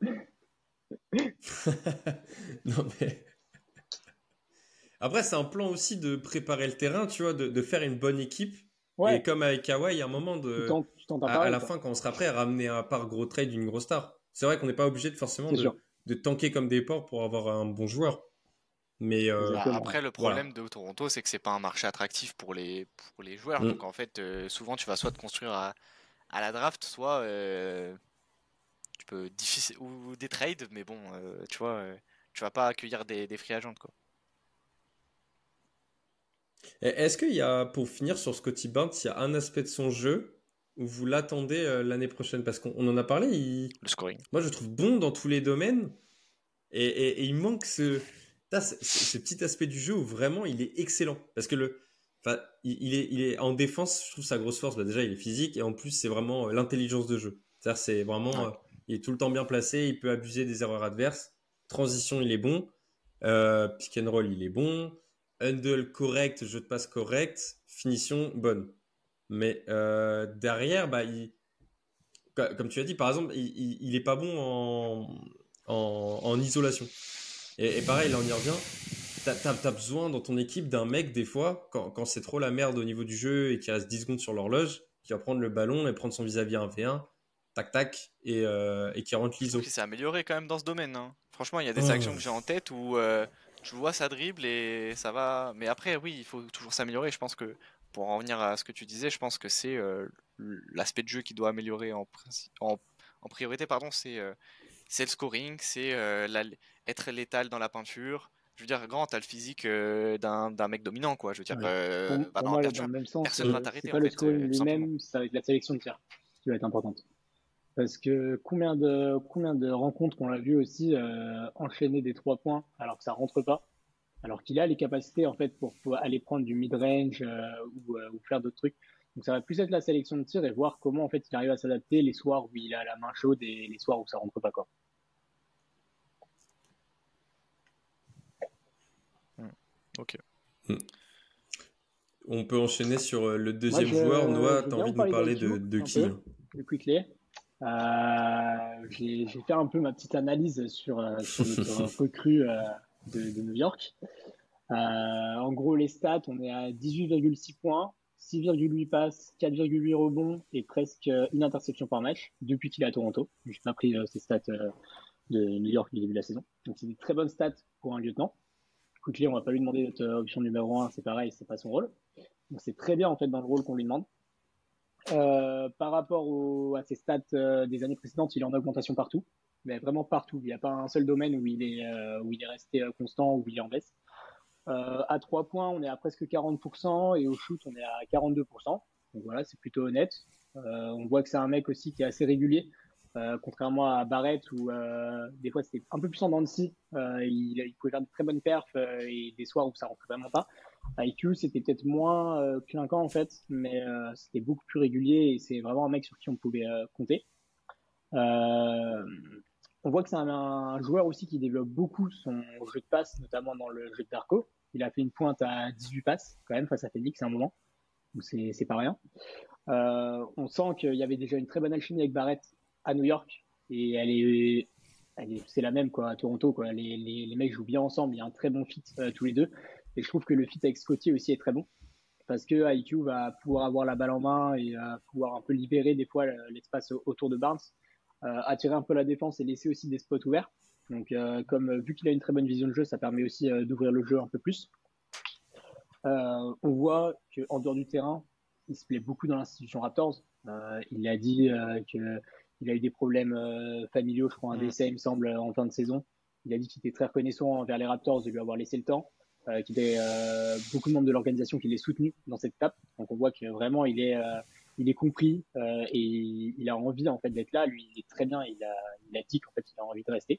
Non mais. Après, c'est un plan aussi de préparer le terrain, tu vois, de, de faire une bonne équipe. Ouais. Et comme avec Kawhi, il y a un moment de, tu tu à, à, à la fin, quand on sera prêt à ramener un par gros trade d'une grosse star. C'est vrai qu'on n'est pas obligé de forcément de, de tanker comme des porcs pour avoir un bon joueur. Mais euh, après, le problème voilà. de Toronto, c'est que c'est pas un marché attractif pour les pour les joueurs. Mm. Donc en fait, euh, souvent tu vas soit te construire à, à la draft, soit euh, tu peux difficile ou des trades, mais bon, euh, tu vois, euh, tu vas pas accueillir des, des free agents quoi. Est-ce qu'il y a, pour finir sur Scottie Barnes, il y a un aspect de son jeu où vous l'attendez euh, l'année prochaine? Parce qu'on en a parlé. Il... Le scoring. Moi, je le trouve bon dans tous les domaines. Et, et, et il manque ce, ce, ce petit aspect du jeu où vraiment il est excellent. Parce que le, il, il, est, il est en défense, je trouve sa grosse force. Bah déjà, il est physique. Et en plus, c'est vraiment l'intelligence de jeu. C'est-à-dire, c'est vraiment. Ouais. Euh, il est tout le temps bien placé. Il peut abuser des erreurs adverses. Transition, il est bon. Euh, pick and roll, il est bon. Handle correct, jeu de passe correct, finition bonne. Mais euh, derrière, bah, il, comme tu as dit, par exemple, il, il, il est pas bon en, en, en isolation. Et, et pareil, là on y revient. T'as, t'as, t'as besoin dans ton équipe d'un mec, des fois, quand, quand c'est trop la merde au niveau du jeu et qu'il reste dix secondes sur l'horloge, qui va prendre le ballon et prendre son vis-à-vis un v un, tac tac, et, euh, et qui rentre l'iso. Il s'est amélioré quand même dans ce domaine. Hein. Franchement, il y a des oh. actions que j'ai en tête où. Euh... Je vois ça dribble et ça va. Mais après, oui, il faut toujours s'améliorer. Je pense que, pour en revenir à ce que tu disais, je pense que c'est euh, l'aspect de jeu qui doit améliorer en, en, en priorité. Pardon, c'est euh, c'est le scoring, c'est euh, la... être létal dans la peinture. Je veux dire, grand, t'as le physique euh, d'un, d'un mec dominant, quoi. Je veux dire, ouais. euh, pour, bah, pour dans moi, peinture, dans le même sens, personne ne va t'arrêter. C'est pas en le fait, scoring euh, lui-même, c'est avec la sélection de tir qui va être importante. Parce que combien de, combien de rencontres qu'on a vu aussi euh, enchaîner des trois points alors que ça rentre pas, alors qu'il a les capacités en fait pour, pour aller prendre du mid-range euh, ou, euh, ou faire d'autres trucs. Donc ça va plus être la sélection de tir et voir comment en fait il arrive à s'adapter les soirs où il a la main chaude et les soirs où ça rentre pas quoi. Mmh. Ok. Mmh. On peut enchaîner sur le deuxième Moi, je, joueur. Noah, t'as envie de nous parler de, de qui Le Quickley. Euh, j'ai, j'ai fait un peu ma petite analyse sur, euh, sur notre recrue euh, de, de New York. Euh, en gros, les stats, on est à dix-huit virgule six points, six virgule huit passes, quatre virgule huit rebonds et presque une interception par match depuis qu'il est à Toronto. J'ai pas pris euh, ces stats euh, de New York du début de la saison. Donc, c'est des très bonnes stats pour un lieutenant. Quickley, on va pas lui demander d'être euh, option numéro un, c'est pareil, c'est pas son rôle. Donc, c'est très bien en fait dans le rôle qu'on lui demande. Euh, par rapport au, à ses stats euh, des années précédentes, il est en augmentation partout, mais vraiment partout. Il n'y a pas un seul domaine où il est, euh, où il est resté euh, constant, où il est en baisse. Euh, à trois points, on est à presque quarante pour cent et au shoot, on est à quarante-deux pour cent. Donc voilà, c'est plutôt honnête. Euh, on voit que c'est un mec aussi qui est assez régulier, euh, contrairement à Barrett où euh, des fois c'était un peu plus en dents de scie. Euh, il, il pouvait faire de très bonnes perfs euh, et des soirs où ça rentrait vraiment pas. I Q, c'était peut-être moins euh, clinquant en fait, mais euh, c'était beaucoup plus régulier et c'est vraiment un mec sur qui on pouvait euh, compter. Euh, on voit que c'est un, un joueur aussi qui développe beaucoup son jeu de passe, notamment dans le jeu de Darko. Il a fait une pointe à dix-huit passes quand même face à Phoenix à un moment, donc c'est, c'est pas rien. Euh, on sent qu'il y avait déjà une très bonne alchimie avec Barrett à New York et elle est, elle est c'est la même quoi à Toronto quoi. Les, les, les mecs jouent bien ensemble, il y a un très bon fit euh, tous les deux. Et je trouve que le fit avec Scottie aussi est très bon parce que I Q va pouvoir avoir la balle en main et euh, pouvoir un peu libérer des fois l'espace autour de Barnes, euh, attirer un peu la défense et laisser aussi des spots ouverts. Donc, euh, comme euh, vu qu'il a une très bonne vision de jeu, ça permet aussi euh, d'ouvrir le jeu un peu plus. Euh, on voit qu'en dehors du terrain, il se plaît beaucoup dans l'institution Raptors. Euh, il a dit euh, qu'il a eu des problèmes euh, familiaux, je crois un décès, il me semble, en fin de saison. Il a dit qu'il était très reconnaissant envers les Raptors de lui avoir laissé le temps. Euh, qu'il y avait euh, beaucoup de membres de l'organisation qui l'aient soutenu dans cette étape. Donc on voit que vraiment il est, euh, il est compris euh, et il a envie en fait d'être là. Lui, il est très bien. Il a, il a dit qu'en fait il a envie de rester.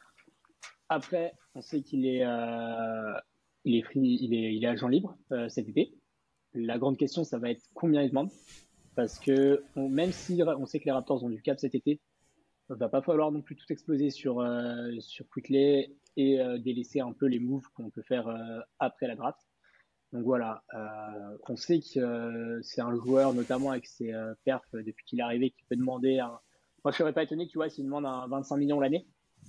Après, on sait qu'il est, euh, il est free, il est, il est agent libre euh, cet été. La grande question, ça va être combien il demande, parce que on, même si on sait que les Raptors ont du cap cet été, il va pas falloir non plus tout exploser sur euh, sur Quickley et euh, délaisser un peu les moves qu'on peut faire euh, après la draft. Donc voilà, euh, on sait que euh, c'est un joueur, notamment avec ses euh, perfs depuis qu'il est arrivé, qui peut demander un... Moi, je serais pas étonné, tu vois, s'il demande un vingt-cinq millions l'année.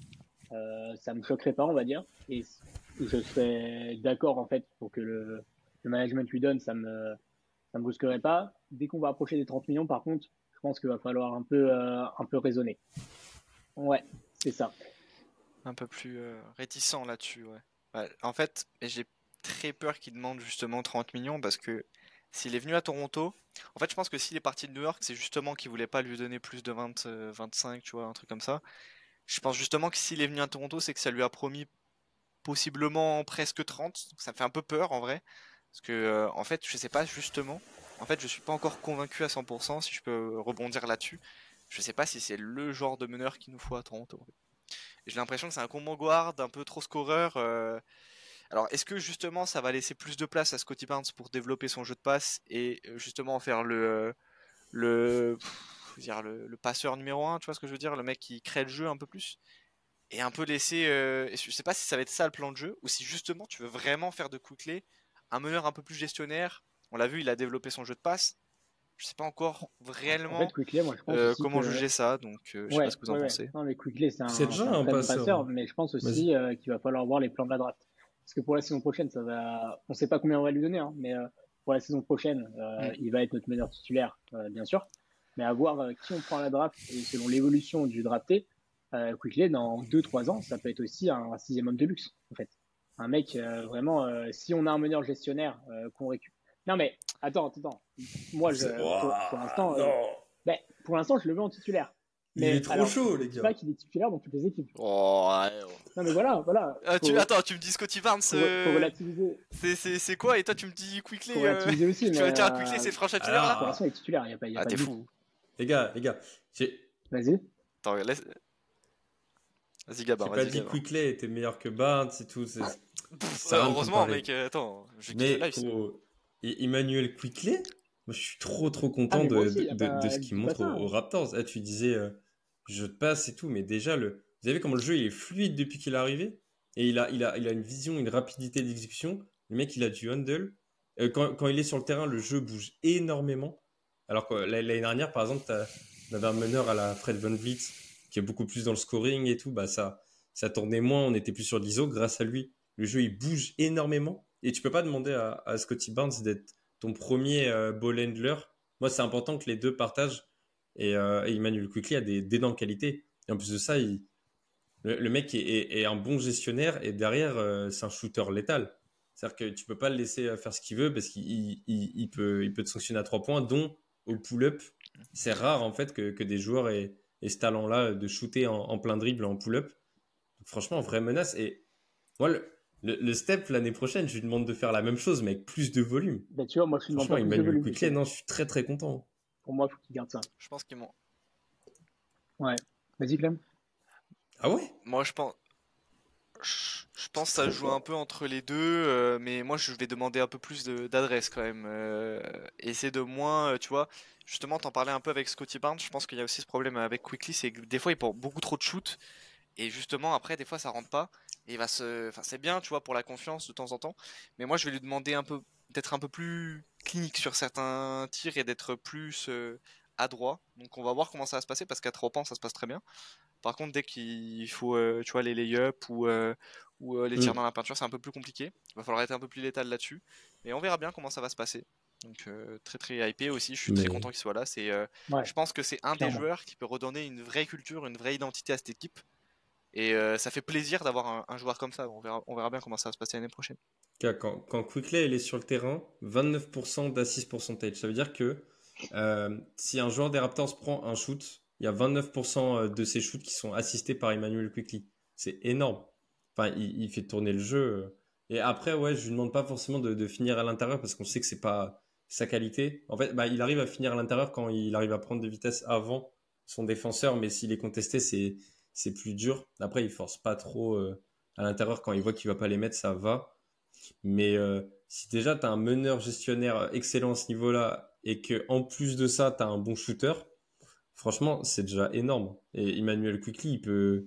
Euh, ça me choquerait pas, on va dire. Et je serais d'accord, en fait, pour que le, le management lui donne, ça me, ça me brusquerait pas. Dès qu'on va approcher des trente millions, par contre, je pense qu'il va falloir un peu, euh, un peu raisonner. Ouais, c'est ça. Un peu plus euh, réticent là-dessus, ouais. Ouais, en fait, j'ai très peur qu'il demande justement trente millions parce que s'il est venu à Toronto, en fait, je pense que s'il est parti de New York, c'est justement qu'il voulait pas lui donner plus de vingt, euh, vingt-cinq, tu vois, un truc comme ça. Je pense justement que s'il est venu à Toronto, c'est que ça lui a promis possiblement presque trente. Donc ça me fait un peu peur en vrai. Parce que, euh, en fait, je sais pas justement. En fait, je suis pas encore convaincu à cent pour cent si je peux rebondir là-dessus. Je sais pas si c'est le genre de meneur qu'il nous faut à Toronto. J'ai l'impression que c'est un combo guard, un peu trop scoreur. Euh... Alors, est-ce que justement ça va laisser plus de place à Scottie Barnes pour développer son jeu de passe et euh, justement en faire le. le. Pff, dire le, le passeur numéro un, tu vois ce que je veux dire, le mec qui crée le jeu un peu plus et un peu laisser. Euh, je sais pas si ça va être ça le plan de jeu ou si justement tu veux vraiment faire de Quickley un meneur un peu plus gestionnaire. On l'a vu, il a développé son jeu de passe. Je sais pas encore réellement en fait, Quickley, moi, je pense euh, aussi comment que... juger ça, donc euh, je ouais, sais pas ce que vous en ouais, pensez. Ouais. Non, mais Quickley, c'est un, C'est déjà un un très bon passeur. passeur, mais je pense aussi euh, qu'il va falloir voir les plans de la draft. Parce que pour la saison prochaine, ça va. On sait pas combien on va lui donner, hein, mais euh, pour la saison prochaine, euh, mm. il va être notre meneur titulaire, euh, bien sûr. Mais à voir euh, qui on prend à la draft et selon l'évolution du drafté, euh, Quickley, dans deux trois ans, ça peut être aussi un, un sixième homme de luxe, en fait. Un mec, euh, vraiment, euh, si on a un meneur gestionnaire euh, qu'on récupère. Non, mais attends, attends. Moi, je, pour, pour l'instant, euh, ben, pour l'instant, je le veux en titulaire. Il mais, est trop alors, chaud, les je sais gars. pas qu'il est titulaire dans toutes les équipes. Oh, ouais, oh. Non, mais voilà, voilà. Ah, faut, tu, attends, tu me dis Scottie Barnes. Faut, euh, faut relativiser. C'est, c'est, c'est quoi? Et toi, tu me dis Quickley. Faut relativiser euh... aussi. Tu mais vas dire euh... Quickley, c'est le franchise titulaire là? Pour l'instant, il est titulaire. Il y a pas, y a ah, pas t'es de fou. Les gars, les gars. J'ai... Vas-y. Attends, laisse. Vas-y, Gabin. J'ai vas-y, pas dit Gabin. Quickley était meilleur que Barnes et tout. C'est... Pff, euh, heureusement, mec. Euh, attends. Je mais live, pour Emmanuel Quickley, moi, je suis trop trop content ah, de, aussi, de, de, de ce qu'il montre aux, aux Raptors. Ah, tu disais euh, jeu de passe et tout, mais déjà, le... vous avez vu comment le jeu il est fluide depuis qu'il est arrivé et il a, il, a, il a une vision, une rapidité d'exécution. Le mec, il a du handle. Euh, quand, quand il est sur le terrain, le jeu bouge énormément. Alors que l'année dernière, par exemple, t'as, on avait un meneur à la Fred VanVleet qui est beaucoup plus dans le scoring et tout, bah ça, ça tournait moins, on était plus sur l'I S O. Grâce à lui, le jeu il bouge énormément. Et tu peux pas demander à, à Scottie Barnes d'être ton premier euh, ball handler. Moi, c'est important que les deux partagent. Et, euh, et Immanuel Quickley a des d'énormes qualités. Et en plus de ça, il, le, le mec est, est, est un bon gestionnaire. Et derrière, euh, c'est un shooter létal. C'est-à-dire que tu peux pas le laisser faire ce qu'il veut parce qu'il il, il, il peut, il peut te sanctionner à trois points, dont au pull-up. C'est rare en fait que, que des joueurs aient, aient ce talent-là de shooter en, en plein dribble en pull-up. Donc, franchement, vraie menace. Et moi, le, le, le step l'année prochaine, je lui demande de faire la même chose, mais avec plus de volume. Bah, tu vois, moi, je suis demande Franchement, pas plus de Immanuel volume. Quickley, non, je suis très très content. Pour moi, il faut qu'il garde ça. Je pense qu'ils m'ont. Ouais. Vas-y, Clem. Ah ouais? Moi, je pense. Je je pense que ça Trop joue fort. un peu entre les deux, euh, mais moi je vais demander un peu plus de- d'adresse quand même. Euh, essayer de moins, euh, tu vois. Justement, t'en parlais un peu avec Scottie Barnes, je pense qu'il y a aussi ce problème avec Quickly, c'est que des fois il prend beaucoup trop de shoots, et justement après, des fois ça rentre pas, et il va se. Enfin, c'est bien, tu vois, pour la confiance de temps en temps, mais moi je vais lui demander un peu d'être un peu plus clinique sur certains tirs et d'être plus euh, adroit. Donc on va voir comment ça va se passer, parce qu'à trois points ça se passe très bien. Par contre, dès qu'il faut, euh, tu vois, les lay-up ou, euh, ou euh, les tirs Mm. dans la peinture, c'est un peu plus compliqué. Il va falloir être un peu plus létal là-dessus. Mais on verra bien comment ça va se passer. Donc euh, très très hypé aussi. Je suis très Mais content qu'il soit là. C'est, euh, Ouais, je pense que c'est un des clairement. joueurs qui peut redonner une vraie culture, une vraie identité à cette équipe. Et euh, ça fait plaisir d'avoir un, un joueur comme ça. On verra, on verra bien comment ça va se passer l'année prochaine. quand, quand Quickley il est sur le terrain, vingt-neuf pour cent d'assist percentage. Ça veut dire que euh, si un joueur des Raptors prend un shoot, il y a vingt-neuf pour cent de ces shoots qui sont assistés par Immanuel Quickley. C'est énorme. Enfin, il, il fait tourner le jeu. Et après, ouais, je lui demande pas forcément de, de finir à l'intérieur parce qu'on sait que c'est pas sa qualité. En fait, bah, il arrive à finir à l'intérieur quand il arrive à prendre de vitesse avant son défenseur, mais s'il est contesté, c'est c'est plus dur. Après, il force pas trop euh, à l'intérieur quand il voit qu'il va pas les mettre, ça va. Mais euh, si déjà tu as un meneur gestionnaire excellent à ce niveau-là et que en plus de ça, tu as un bon shooter, franchement, c'est déjà énorme. Et Emmanuel Quickley, il peut.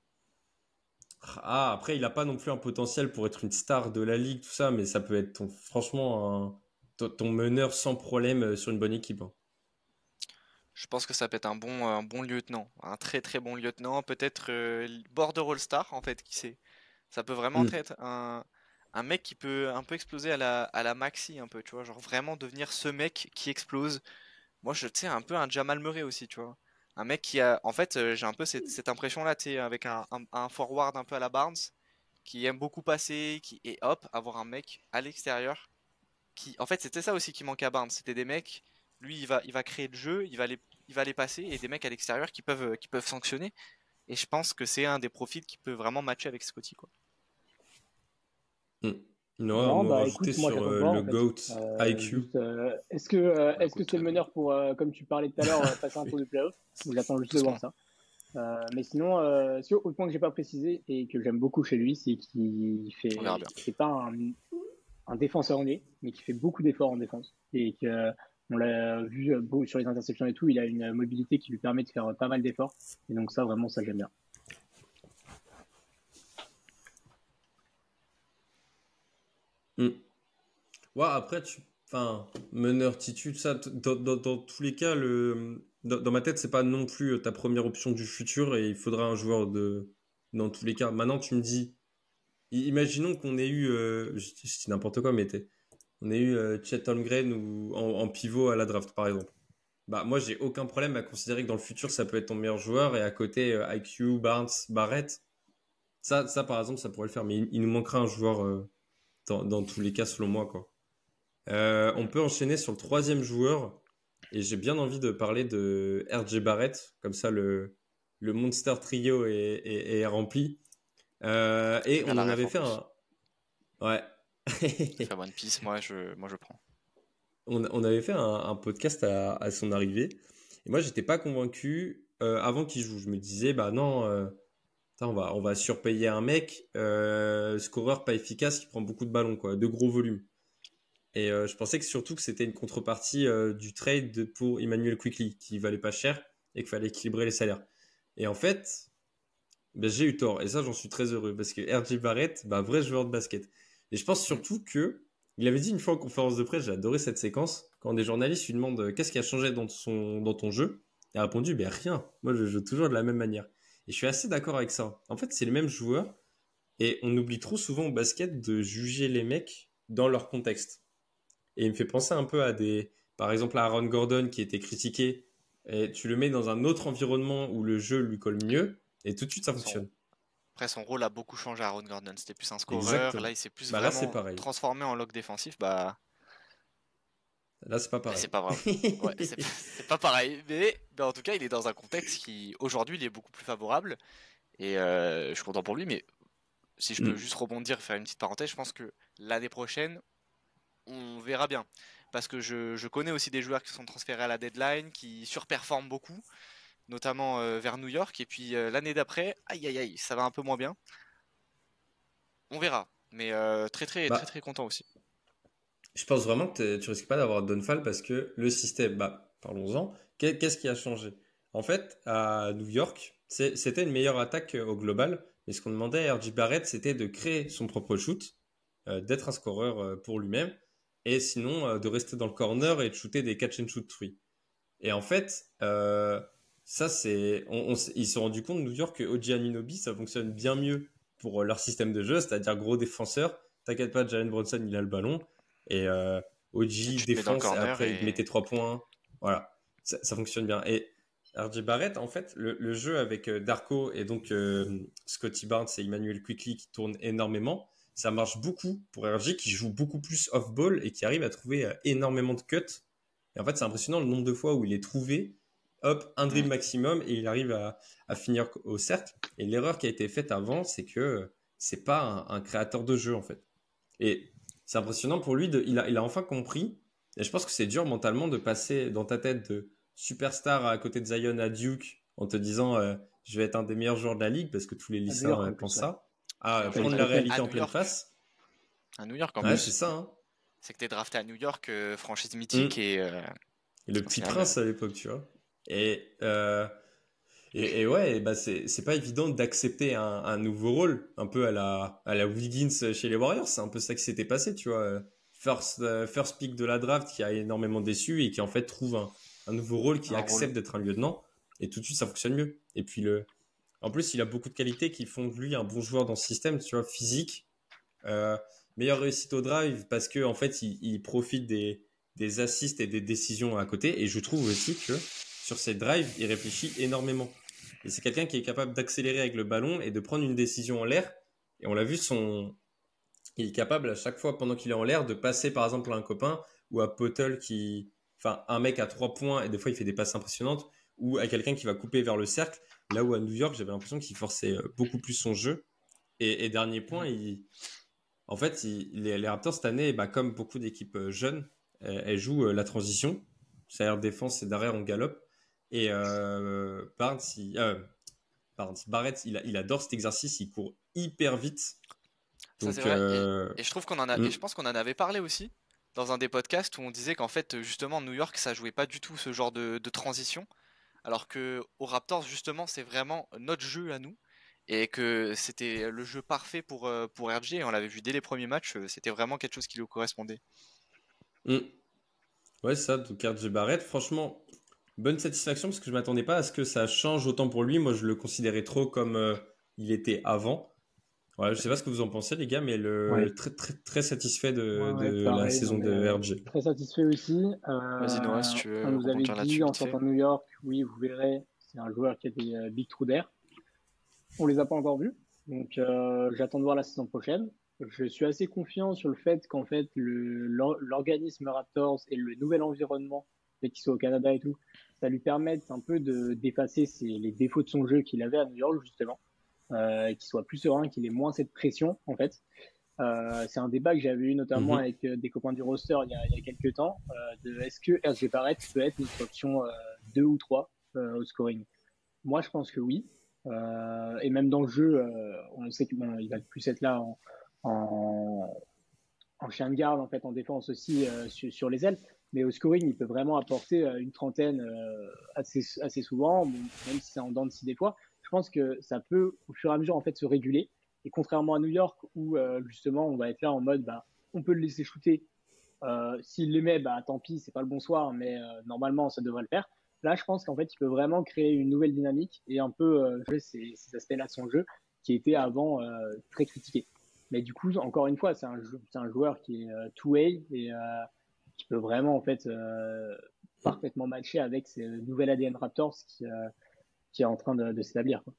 Ah, après, il n'a pas non plus un potentiel pour être une star de la ligue, tout ça, mais ça peut être ton, franchement un- ton, ton meneur sans problème euh, sur une bonne équipe, hein. Je pense que ça peut être un bon, un bon lieutenant. Un très très bon lieutenant. Peut-être euh, border All-Star, en fait, qui sait. Ça peut vraiment Mm. être un, un mec qui peut un peu exploser à la, à la Maxi, un peu, tu vois. Genre vraiment devenir ce mec qui explose. Moi, je, tu sais, un peu un Jamal Murray aussi, tu vois. Un mec qui a. En fait, euh, j'ai un peu cette, cette impression-là, tu sais, avec un, un, un forward un peu à la Barnes, qui aime beaucoup passer, qui, et hop, avoir un mec à l'extérieur. Qui... En fait, c'était ça aussi qui manquait à Barnes. C'était des mecs, lui, il va, il va créer le jeu, il va les, il va les passer, et des mecs à l'extérieur qui peuvent, qui peuvent sanctionner. Et je pense que c'est un des profils qui peut vraiment matcher avec Scotty, quoi. Mm. Non, à Non, me bah rajouter écoute, moi sur j'attends de euh, voir le en fait. GOAT Euh, I Q. juste, euh, est-ce que euh, Bah est-ce que écoute, c'est le euh, meneur pour, euh, comme tu parlais tout à l'heure, euh, passer un tour de playoff? Ou j'attends juste de voir doucement. ça. Euh, mais sinon, euh, sur, au point que j'ai pas précisé et que j'aime beaucoup chez lui, c'est qu'il On verra fait, bien. c'est pas un, un défenseur né, mais qui fait beaucoup d'efforts en défense et que on l'a vu euh, beau- sur les interceptions et tout, il a une mobilité qui lui permet de faire pas mal d'efforts. Et donc ça, vraiment, ça j'aime bien. Mm. Ouais, après, tu... enfin, meneur, titu, ça, t- dans, dans- dans tous les cas, le... dans, dans ma tête, c'est pas non plus ta première option du futur et il faudra un joueur de. Dans tous les cas. Maintenant, tu me dis, i- imaginons qu'on ait eu, euh, je, je dis n'importe quoi, mais t'es- on ait eu euh, Chet Holmgren ou en, en pivot à la draft, par exemple. Bah, moi, j'ai aucun problème à considérer que dans le futur, ça peut être ton meilleur joueur et à côté, euh, I Q, Barnes, Barrett. Ça, ça, par exemple, ça pourrait le faire, mais il, il nous manquera un joueur euh, dans, dans tous les cas, selon moi, quoi. Euh, on peut enchaîner sur le troisième joueur. Et j'ai bien envie de parler de R J Barrett. Comme ça, le, le Monster Trio est, est- est rempli. Euh, et J'aime bien on la en ref avait en fait plus. un. Ouais. Très One Piece, moi je, moi je prends. on, on avait fait un, un podcast à, à son arrivée. Et moi, j'étais pas convaincu euh, avant qu'il joue. Je me disais, bah non, euh, putain, on va, on va surpayer un mec, euh, scoreur pas efficace, qui prend beaucoup de ballons, quoi, de gros volumes. Et euh, je pensais que surtout que c'était une contrepartie euh, du trade de- pour Emmanuel Quickley, qui valait pas cher et qu'il fallait équilibrer les salaires. Et en fait, ben, j'ai eu tort. Et ça, j'en suis très heureux parce que R J Barrett, bah, vrai joueur de basket. Et je pense Mm. surtout que, il avait dit une fois en conférence de presse, j'ai adoré cette séquence, quand des journalistes lui demandent euh, qu'est-ce qui a changé dans, son, dans ton jeu. Il a répondu, ben rien. Moi, je joue toujours de la même manière. Et je suis assez d'accord avec ça. En fait, c'est les mêmes joueurs. Et on oublie trop souvent au basket de juger les mecs dans leur contexte. Et il me fait penser un peu à des... Par exemple, à Aaron Gordon qui était critiqué. Et tu le mets dans un autre environnement où le jeu lui colle mieux. Et tout de suite, ça fonctionne. Son... Après, son rôle a beaucoup changé à Aaron Gordon. C'était plus un scoreur. Exactement. Là, il s'est plus Bah là, c'est vraiment pareil. transformé en lock défensif. Bah... Là, c'est pas pareil. C'est pas vrai. Ouais, c'est, c'est pas pareil. Mais, mais en tout cas, il est dans un contexte qui, aujourd'hui, il est beaucoup plus favorable. Et euh, je suis content pour lui. Mais si je peux Mm. juste rebondir, faire une petite parenthèse, je pense que l'année prochaine, on verra bien. Parce que je, je connais aussi des joueurs qui sont transférés à la deadline, qui surperforment beaucoup, notamment euh, vers New York. Et puis euh, l'année d'après, aïe aïe aïe, ça va un peu moins bien. On verra. Mais euh, très très Bah, très très content aussi. je pense vraiment que t'es- tu risques pas d'avoir Donfal parce que le système, bah, parlons-en, qu'est- qu'est-ce qui a changé? En fait, à New York, c'est- c'était une meilleure attaque euh, au global, mais ce qu'on demandait à R J Barrett, c'était de créer son propre shoot, euh, d'être un scoreur euh, pour lui-même, et sinon euh, de rester dans le corner et de shooter des catch and shoot three. Et en fait, euh, ça c'est, on, on s- ils se sont rendus compte New York que O G Anunoby, ça fonctionne bien mieux pour euh, leur système de jeu, c'est-à-dire gros défenseur. T'inquiète pas, Jalen Brunson il a le ballon et euh, Et O G tu te mets dans le défonce et corner après il et mettait trois points. Voilà, ça, ça fonctionne bien. Et R J Barrett, en fait, le, le jeu avec euh, Darko et donc euh, Scotty Barnes et Emmanuel Quickley qui tournent énormément, ça marche beaucoup pour R J qui joue beaucoup plus off-ball et qui arrive à trouver euh, énormément de cuts. Et en fait, c'est impressionnant le nombre de fois où il est trouvé, hop, un dribble Mm. maximum et il arrive à, à finir au cercle. Et l'erreur qui a été faite avant, c'est que c'est pas un, un créateur de jeu en fait. Et c'est impressionnant pour lui, de, il, a, il a enfin compris. Et je pense que c'est dur mentalement de passer dans ta tête de superstar à côté de Zion à Duke en te disant euh, je vais être un des meilleurs joueurs de la ligue parce que tous les À New lycéens York, euh, en plus, pensent ouais. ça. À Et en fait, prendre il la fait réalité à en New pleine York, face. à New York en Ouais, c'est plus, ça. Hein. c'est que t'es drafté à New York, euh, franchise mythique Mm. et euh, Et le au petit final, euh, prince à l'époque, tu vois. Et, euh, et, et ouais, et bah c'est, c'est pas évident d'accepter un, un nouveau rôle, un peu à la, à la Wiggins chez les Warriors. C'est un peu ça qui s'était passé, tu vois. First, euh, first pick de la draft qui a énormément déçu et qui en fait trouve un, un nouveau rôle qui un rôle. accepte d'être un lieutenant. Et tout de suite, ça fonctionne mieux. Et puis, le, en plus, il a beaucoup de qualités qui font de lui un bon joueur dans ce système, tu vois, physique. Euh, meilleure réussite au drive parce que en fait, il, il profite des, des assists et des décisions à côté. Et je trouve aussi que sur ses drives, il réfléchit énormément. Et c'est quelqu'un qui est capable d'accélérer avec le ballon et de prendre une décision en l'air. Et on l'a vu, son... il est capable à chaque fois pendant qu'il est en l'air de passer par exemple à un copain ou à Potel qui, enfin un mec à trois points et des fois il fait des passes impressionnantes ou à quelqu'un qui va couper vers le cercle. Là où à New York, j'avais l'impression qu'il forçait beaucoup plus son jeu. Et, et dernier point, il, en fait, il, les, les Raptors cette année, bah, comme beaucoup d'équipes euh, jeunes, elles, elles jouent euh, la transition. C'est-à-dire défense et derrière on galope. Et euh, Barnes, il, euh, Barnes, Barrett, il, il adore cet exercice. Il court hyper vite. Ça c'est Donc, vrai. Et, euh, et je trouve qu'on en a, mm, et je pense qu'on en avait parlé aussi dans un des podcasts où on disait qu'en fait justement New York ça jouait pas du tout ce genre de, de transition, alors que aux Raptors justement c'est vraiment notre jeu à nous et que c'était le jeu parfait pour euh, pour R J et on l'avait vu dès les premiers matchs, euh, c'était vraiment quelque chose qui lui correspondait. mm. Ouais, ça, donc R J Barrett, franchement, bonne satisfaction parce que je m'attendais pas à ce que ça change autant pour lui. Moi, je le considérais trop comme euh, il était avant. Ouais, je sais pas ce que vous en pensez, les gars, mais Ouais, le très très très satisfait ouais, de, ouais, de la pareil. Non, saison mais, de euh, R J. très satisfait aussi. Vas-y Noah, Euh, si tu on veux nous avait rebondir dit là-dessus en vite fait. sortant de New York, oui, vous verrez, c'est un joueur qui a des euh, big trous d'air. On les a pas encore vus, donc euh, j'attends de voir la saison prochaine. Je suis assez confiant sur le fait qu'en fait le, l'or- l'organisme Raptors et le nouvel environnement, fait qu'il soit au Canada et tout, ça lui permette un peu de d'effacer ses- les défauts de son jeu qu'il avait à New York justement, euh, et qu'il soit plus serein, qu'il ait moins cette pression en fait. Euh, c'est un débat que j'avais eu notamment Mhm. avec euh, des copains du roster il y a, il y a quelques temps, euh, de est-ce que R J Barrett peut être notre option euh, deux ou trois euh, au scoring. Moi, je pense que oui. Euh, et même dans le jeu, euh, on sait qu'il bon, il va plus être là en, en, en chien de garde, en fait, en défense aussi euh, sur, sur les ailes. Mais au scoring, il peut vraiment apporter euh, une trentaine euh, assez, assez souvent, bon, même si c'est en dents de scie des fois. Je pense que ça peut, au fur et à mesure, en fait, se réguler. Et contrairement à New York, où euh, justement, on va être là en mode, bah, on peut le laisser shooter. Euh, s'il les met, bah, tant pis, c'est pas le bon soir, mais euh, normalement, ça devrait le faire. là, je pense qu'en fait, il peut vraiment créer une nouvelle dynamique et un peu euh, jouer ces, ces aspects-là de son jeu qui était avant euh, très critiqué. Mais du coup, encore une fois, c'est un, c'est un joueur qui est euh, two-way et euh, qui peut vraiment en fait euh, parfaitement matcher avec ce nouvel A D N Raptors qui, euh, qui est en train de, de s'établir. Quoi.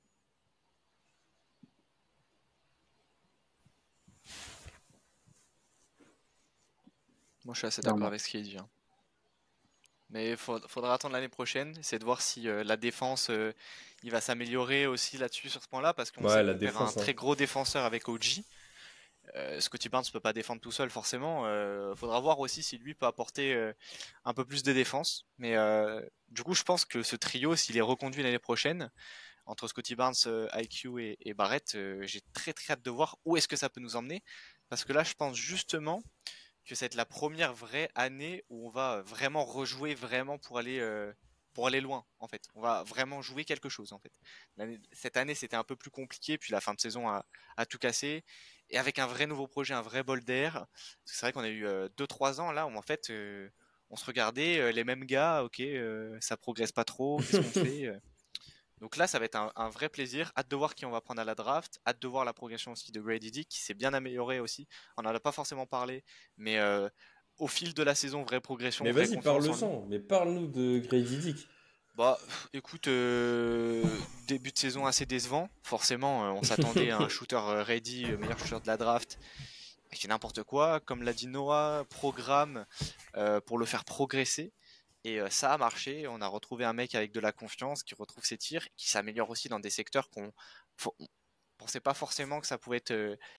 Moi, je suis assez d'accord avec ce qu'il dit. Hein. Mais il faudra attendre l'année prochaine, c'est de voir si euh, la défense, euh, il va s'améliorer aussi là-dessus sur ce point-là, parce qu'on Ouais, sait la qu'on perd défense, un hein. très gros défenseur avec O G. Euh, Scottie Barnes ne peut pas défendre tout seul forcément. Euh, faudra voir aussi si lui peut apporter euh, un peu plus de défense. Mais euh, du coup, je pense que ce trio, s'il est reconduit l'année prochaine, entre Scottie Barnes, euh, I Q et, et Barrett, euh, j'ai très très hâte de voir où est-ce que ça peut nous emmener. Parce que là, je pense justement que ça va être la première vraie année où on va vraiment rejouer vraiment pour aller euh, pour aller loin en fait. On va vraiment jouer quelque chose en fait. L'année- cette année c'était un peu plus compliqué, puis la fin de saison a, a tout cassé. Et avec un vrai nouveau projet, un vrai bol d'air, parce que c'est vrai qu'on a eu euh, deux trois ans là où en fait euh, on se regardait euh, les mêmes gars, ok, euh, ça progresse pas trop, qu'est-ce qu'on fait euh donc là, ça va être un, un vrai plaisir. Hâte de voir qui on va prendre à la draft. Hâte de voir la progression aussi de Grady Dick, qui s'est bien amélioré aussi. On n'en a pas forcément parlé, mais euh, au fil de la saison, vraie progression, Mais vraie vas-y, confiance en lui. parle-le-en. Mais parle-nous de Grady Dick. Bah, pff, écoute, euh, début de saison assez décevant. Forcément, euh, on s'attendait à un shooter euh, ready, euh, meilleur shooter de la draft. Il fait n'importe quoi. Comme l'a dit Noah, programme euh, pour le faire progresser. Et euh, ça a marché. On a retrouvé un mec avec de la confiance qui retrouve ses tirs, qui s'améliore aussi dans des secteurs qu'on faut- on pensait pas forcément que ça pouvait être euh,